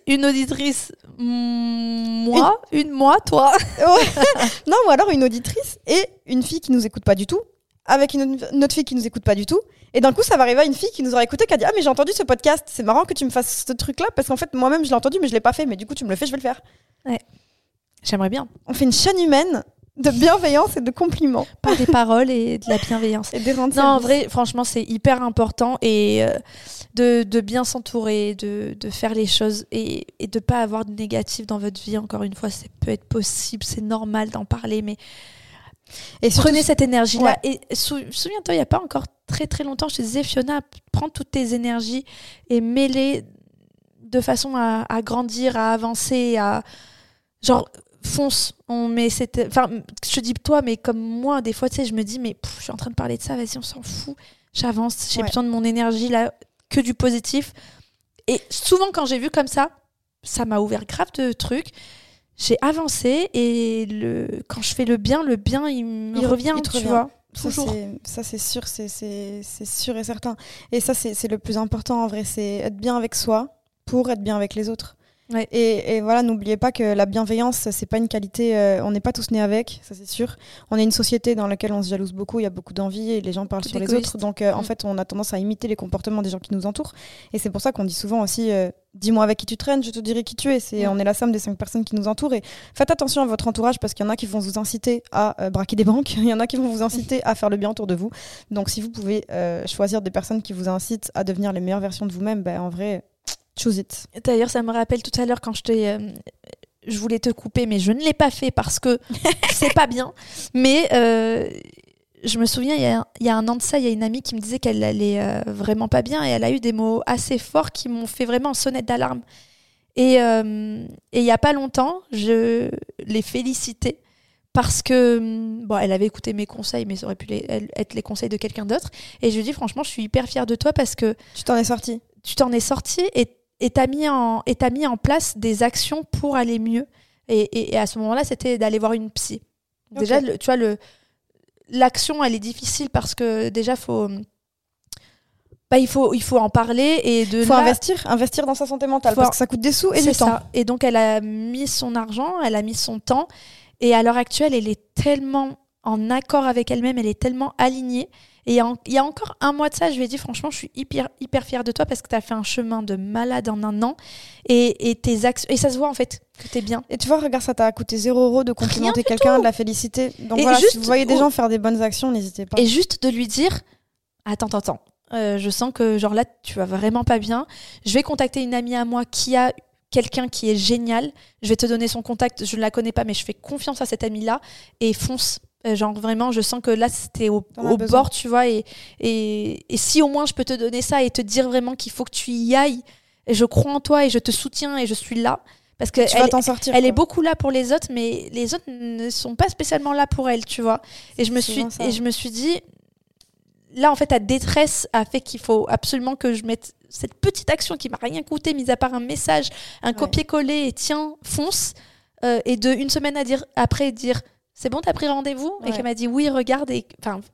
moi, toi. Non, ou alors une auditrice et une fille qui nous écoute pas du tout, avec une autre fille qui nous écoute pas du tout. Et d'un coup, ça va arriver à une fille qui nous aura écouté, qui a dit mais j'ai entendu ce podcast, c'est marrant que tu me fasses ce truc-là, parce qu'en fait, moi-même, je l'ai entendu, mais je l'ai pas fait. Mais du coup, tu me le fais, je vais le faire. Ouais. J'aimerais bien. On fait une chaîne humaine de bienveillance et de compliments. Pas des paroles et de la bienveillance. Et des rendus non, en vrai, franchement, c'est hyper important et de bien s'entourer, de faire les choses et de pas avoir de négatif dans votre vie. Encore une fois, ça peut être possible, c'est normal d'en parler, mais... Et prenez cette énergie-là. Ouais. Et souviens-toi, il n'y a pas encore très très longtemps, je te disais, Fiona, prends toutes tes énergies et mets-les de façon à grandir, à avancer, à... Genre, fonce. Je te dis toi, mais comme moi, des fois, tu sais, je me dis, mais je suis en train de parler de ça, vas-y, on s'en fout. J'avance, j'ai besoin de mon énergie, là, que du positif. Et souvent, quand j'ai vu comme ça m'a ouvert grave de trucs. J'ai avancé et quand je fais le bien, il revient, tu vois. Toujours. Ça, c'est sûr, c'est sûr et certain. Et ça, c'est le plus important en vrai, c'est être bien avec soi pour être bien avec les autres. Ouais. Et voilà, n'oubliez pas que la bienveillance, c'est pas une qualité, on n'est pas tous nés avec, ça c'est sûr. On est une société dans laquelle on se jalouse beaucoup, il y a beaucoup d'envie et les gens parlent sur les autres. Donc en fait, on a tendance à imiter les comportements des gens qui nous entourent. Et c'est pour ça qu'on dit souvent aussi, dis-moi avec qui tu traînes, je te dirai qui tu es. On est la somme des 5 personnes qui nous entourent. Et faites attention à votre entourage parce qu'il y en a qui vont vous inciter à braquer des banques, il y en a qui vont vous inciter à faire le bien autour de vous. Donc si vous pouvez choisir des personnes qui vous incitent à devenir les meilleures versions de vous-même, en vrai... Choose it. D'ailleurs, ça me rappelle tout à l'heure quand je voulais te couper, mais je ne l'ai pas fait parce que c'est pas bien. Mais je me souviens, il y a un an de ça, il y a une amie qui me disait qu'elle allait vraiment pas bien et elle a eu des mots assez forts qui m'ont fait vraiment sonnette d'alarme. Et il y a pas longtemps, je l'ai félicitée parce que elle avait écouté mes conseils, mais ça aurait pu être les conseils de quelqu'un d'autre. Et je lui ai dit franchement, je suis hyper fière de toi parce que tu t'en es sortie. Tu t'en es sortie et t'as mis en place des actions pour aller mieux. Et à ce moment-là, c'était d'aller voir une psy. Okay. Déjà, tu vois, l'action, elle est difficile parce que déjà, il faut en parler. Il faut investir dans sa santé mentale parce que ça coûte des sous et du temps. Ça. Et donc, elle a mis son argent, elle a mis son temps. Et à l'heure actuelle, elle est tellement en accord avec elle-même, elle est tellement alignée. Et il y a encore un mois de ça, je lui ai dit franchement, je suis hyper, hyper fière de toi parce que tu as fait un chemin de malade en un an et tes actions, et ça se voit en fait que tu es bien. Et tu vois, regarde, ça t'a coûté 0 € de complimenter quelqu'un, de la féliciter. Donc et voilà, si vous voyez des gens faire des bonnes actions, n'hésitez pas. Et juste de lui dire, attends, je sens que genre là, tu vas vraiment pas bien. Je vais contacter une amie à moi qui a quelqu'un qui est génial. Je vais te donner son contact, je ne la connais pas, mais je fais confiance à cette amie-là et fonce. Genre vraiment, je sens que là, c'était au bord, tu vois. Et si au moins je peux te donner ça et te dire vraiment qu'il faut que tu y ailles, et je crois en toi et je te soutiens et je suis là. Parce que tu vas t'en sortir. Elle est beaucoup là pour les autres, mais les autres ne sont pas spécialement là pour elle, tu vois. Et je me suis dit, là, en fait, ta détresse a fait qu'il faut absolument que je mette cette petite action qui m'a rien coûté, mis à part un message, un copier-coller et tiens, fonce. Et de une semaine après dire c'est bon, t'as pris rendez-vous, et qu'elle m'a dit oui, regarde, et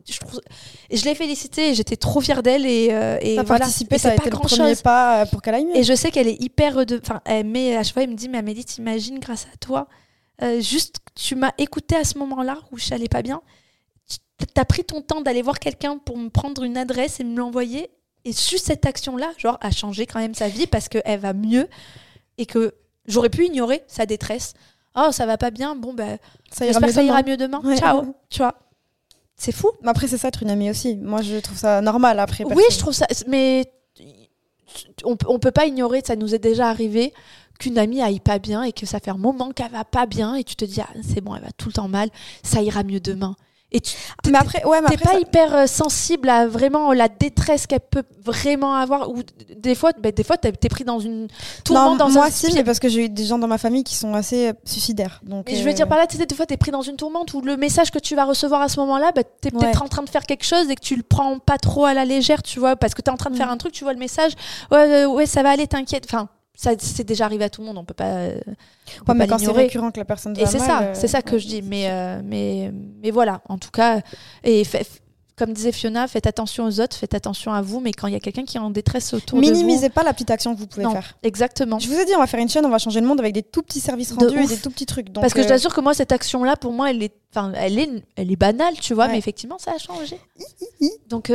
je l'ai félicitée et j'étais trop fière d'elle, et t'as participé, ça a été le premier pas pour qu'elle aille mieux. Et je sais qu'elle est hyper mais à chaque fois elle me dit mais Amélie, t'imagines, grâce à toi, juste tu m'as écoutée à ce moment-là où je n'allais pas bien, t'as pris ton temps d'aller voir quelqu'un pour me prendre une adresse et me l'envoyer, et juste cette action-là genre a changé quand même sa vie parce qu'elle va mieux, et que j'aurais pu ignorer sa détresse. Oh, ça va pas bien, bon j'espère que ça ira mieux demain. Ciao, tu vois. C'est fou. Mais après, c'est ça, être une amie aussi. Moi, je trouve ça normal après. Oui, je trouve ça. Mais on peut pas ignorer, ça nous est déjà arrivé, qu'une amie aille pas bien et que ça fait un moment qu'elle va pas bien et tu te dis, c'est bon, elle va tout le temps mal, ça ira mieux demain. Et t'es pas hyper sensible à vraiment la détresse qu'elle peut vraiment avoir, ou des fois t'es pris dans une tourmente. Non, moi si, mais parce que j'ai eu des gens dans ma famille qui sont assez suicidaires, donc je veux dire par là, des fois t'es pris dans une tourmente où le message que tu vas recevoir à ce moment-là, t'es peut-être en train de faire quelque chose et que tu le prends pas trop à la légère, tu vois, parce que t'es en train de faire un truc, tu vois le message, ouais ça va aller, t'inquiète, enfin ça c'est déjà arrivé à tout le monde, on peut pas mais quand c'est récurrent que la personne va mal, c'est ça que je dis, mais voilà, en tout cas, et comme disait Fiona, faites attention aux autres, faites attention à vous, mais quand il y a quelqu'un qui est en détresse autour de vous, minimisez pas la petite action que vous pouvez faire. Exactement. Je vous ai dit, on va faire une chaîne, on va changer le monde avec des tout petits services rendus et des tout petits trucs. Donc parce que je t'assure que moi, cette action-là, pour moi, elle est banale, tu vois, mais effectivement, ça a changé. Donc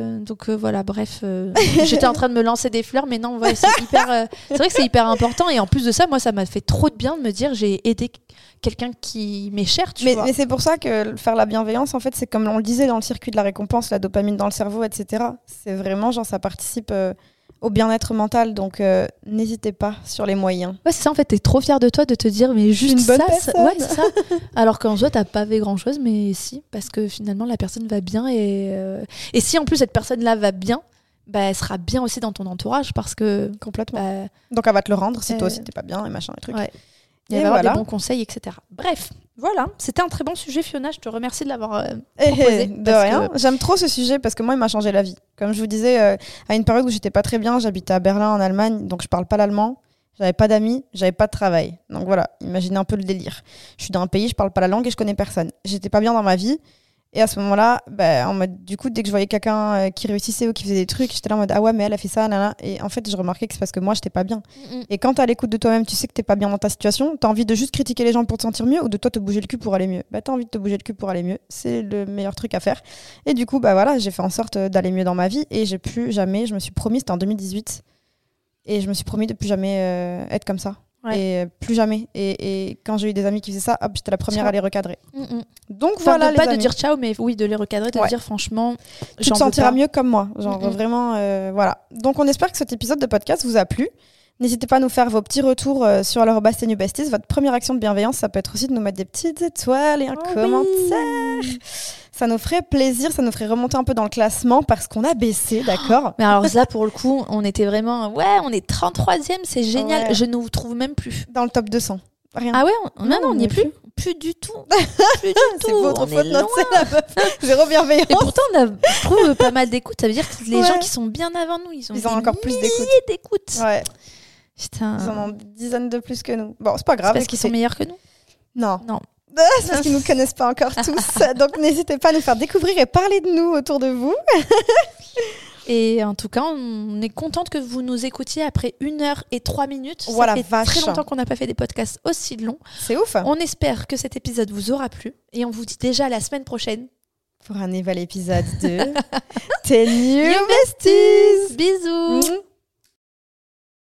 voilà, bref, j'étais en train de me lancer des fleurs, mais non, c'est vrai que c'est hyper important, et en plus de ça, moi, ça m'a fait trop de bien de me dire j'ai aidé quelqu'un qui m'est cher, tu vois. Mais c'est pour ça que faire la bienveillance, en fait, c'est comme on le disait dans le circuit de la récompense, la dopamine dans le cerveau, etc. C'est vraiment, genre, ça participe au bien-être mental, donc n'hésitez pas sur les moyens. Ouais, c'est ça, en fait, t'es trop fière de toi de te dire, mais juste une bonne personne. Ouais, c'est ça. Alors qu'en soi, t'as pas fait grand-chose, mais si, parce que finalement, la personne va bien, et si en plus cette personne-là va bien, elle sera bien aussi dans ton entourage, parce que... Complètement. Donc elle va te le rendre si toi aussi t'es pas bien, et machin, et trucs. Ouais. Il va y avoir des bons conseils, etc. Bref, voilà, c'était un très bon sujet, Fiona. Je te remercie de l'avoir proposé. De rien. J'aime trop ce sujet parce que moi, il m'a changé la vie. Comme je vous disais, à une période où j'étais pas très bien, j'habitais à Berlin, en Allemagne, donc je parle pas l'allemand. J'avais pas d'amis, j'avais pas de travail. Donc voilà, imaginez un peu le délire. Je suis dans un pays, je parle pas la langue et je connais personne. J'étais pas bien dans ma vie. Et à ce moment-là, en mode, du coup, dès que je voyais quelqu'un qui réussissait ou qui faisait des trucs, j'étais là en mode, ah ouais, mais elle a fait ça, nana. Et en fait, je remarquais que c'est parce que moi, j'étais pas bien. Et quand t'es à l'écoute de toi-même, tu sais que t'es pas bien dans ta situation, t'as envie de juste critiquer les gens pour te sentir mieux, ou de toi te bouger le cul pour aller mieux. T'as envie de te bouger le cul pour aller mieux. C'est le meilleur truc à faire. Et du coup, voilà, j'ai fait en sorte d'aller mieux dans ma vie. Et j'ai plus jamais, je me suis promis, c'était en 2018. Et je me suis promis de plus jamais être comme ça. Ouais. Et plus jamais. Et quand j'ai eu des amis qui faisaient ça, hop, j'étais la première à les recadrer. Donc voilà, pas de dire ciao, mais oui, de les recadrer, de dire franchement, tu te sentiras mieux comme moi. Genre vraiment, voilà. Donc on espère que cet épisode de podcast vous a plu. N'hésitez pas à nous faire vos petits retours sur @STNewBesties. Votre première action de bienveillance, ça peut être aussi de nous mettre des petites étoiles et un commentaire. Ça nous ferait plaisir, ça nous ferait remonter un peu dans le classement parce qu'on a baissé, d'accord ? Mais alors ça, pour le coup, on était vraiment... Ouais, on est 33e, c'est génial. Ouais. Je ne vous trouve même plus. Dans le top 200. Rien. Ah ouais ? Non, on n'y est plus. Plus du tout. Plus du tout. C'est votre faute, zéro bienveillance. Et pourtant, on a, je trouve, pas mal d'écoutes. Ça veut dire que les gens qui sont bien avant nous, ils ont encore plus d'écoutes. Ouais. Putain. Ils en ont des dizaines de plus que nous. Bon, c'est pas grave. C'est parce qu'ils sont meilleurs que nous ? Non. C'est parce qu'ils ne nous connaissent pas encore tous. Donc n'hésitez pas à nous faire découvrir et parler de nous autour de vous. Et en tout cas, on est contente que vous nous écoutiez après 1h03. Voilà, ça fait très longtemps qu'on n'a pas fait des podcasts aussi longs. C'est ouf. On espère que cet épisode vous aura plu. Et on vous dit déjà la semaine prochaine pour un nouvel épisode de TNewBesties. Bisous.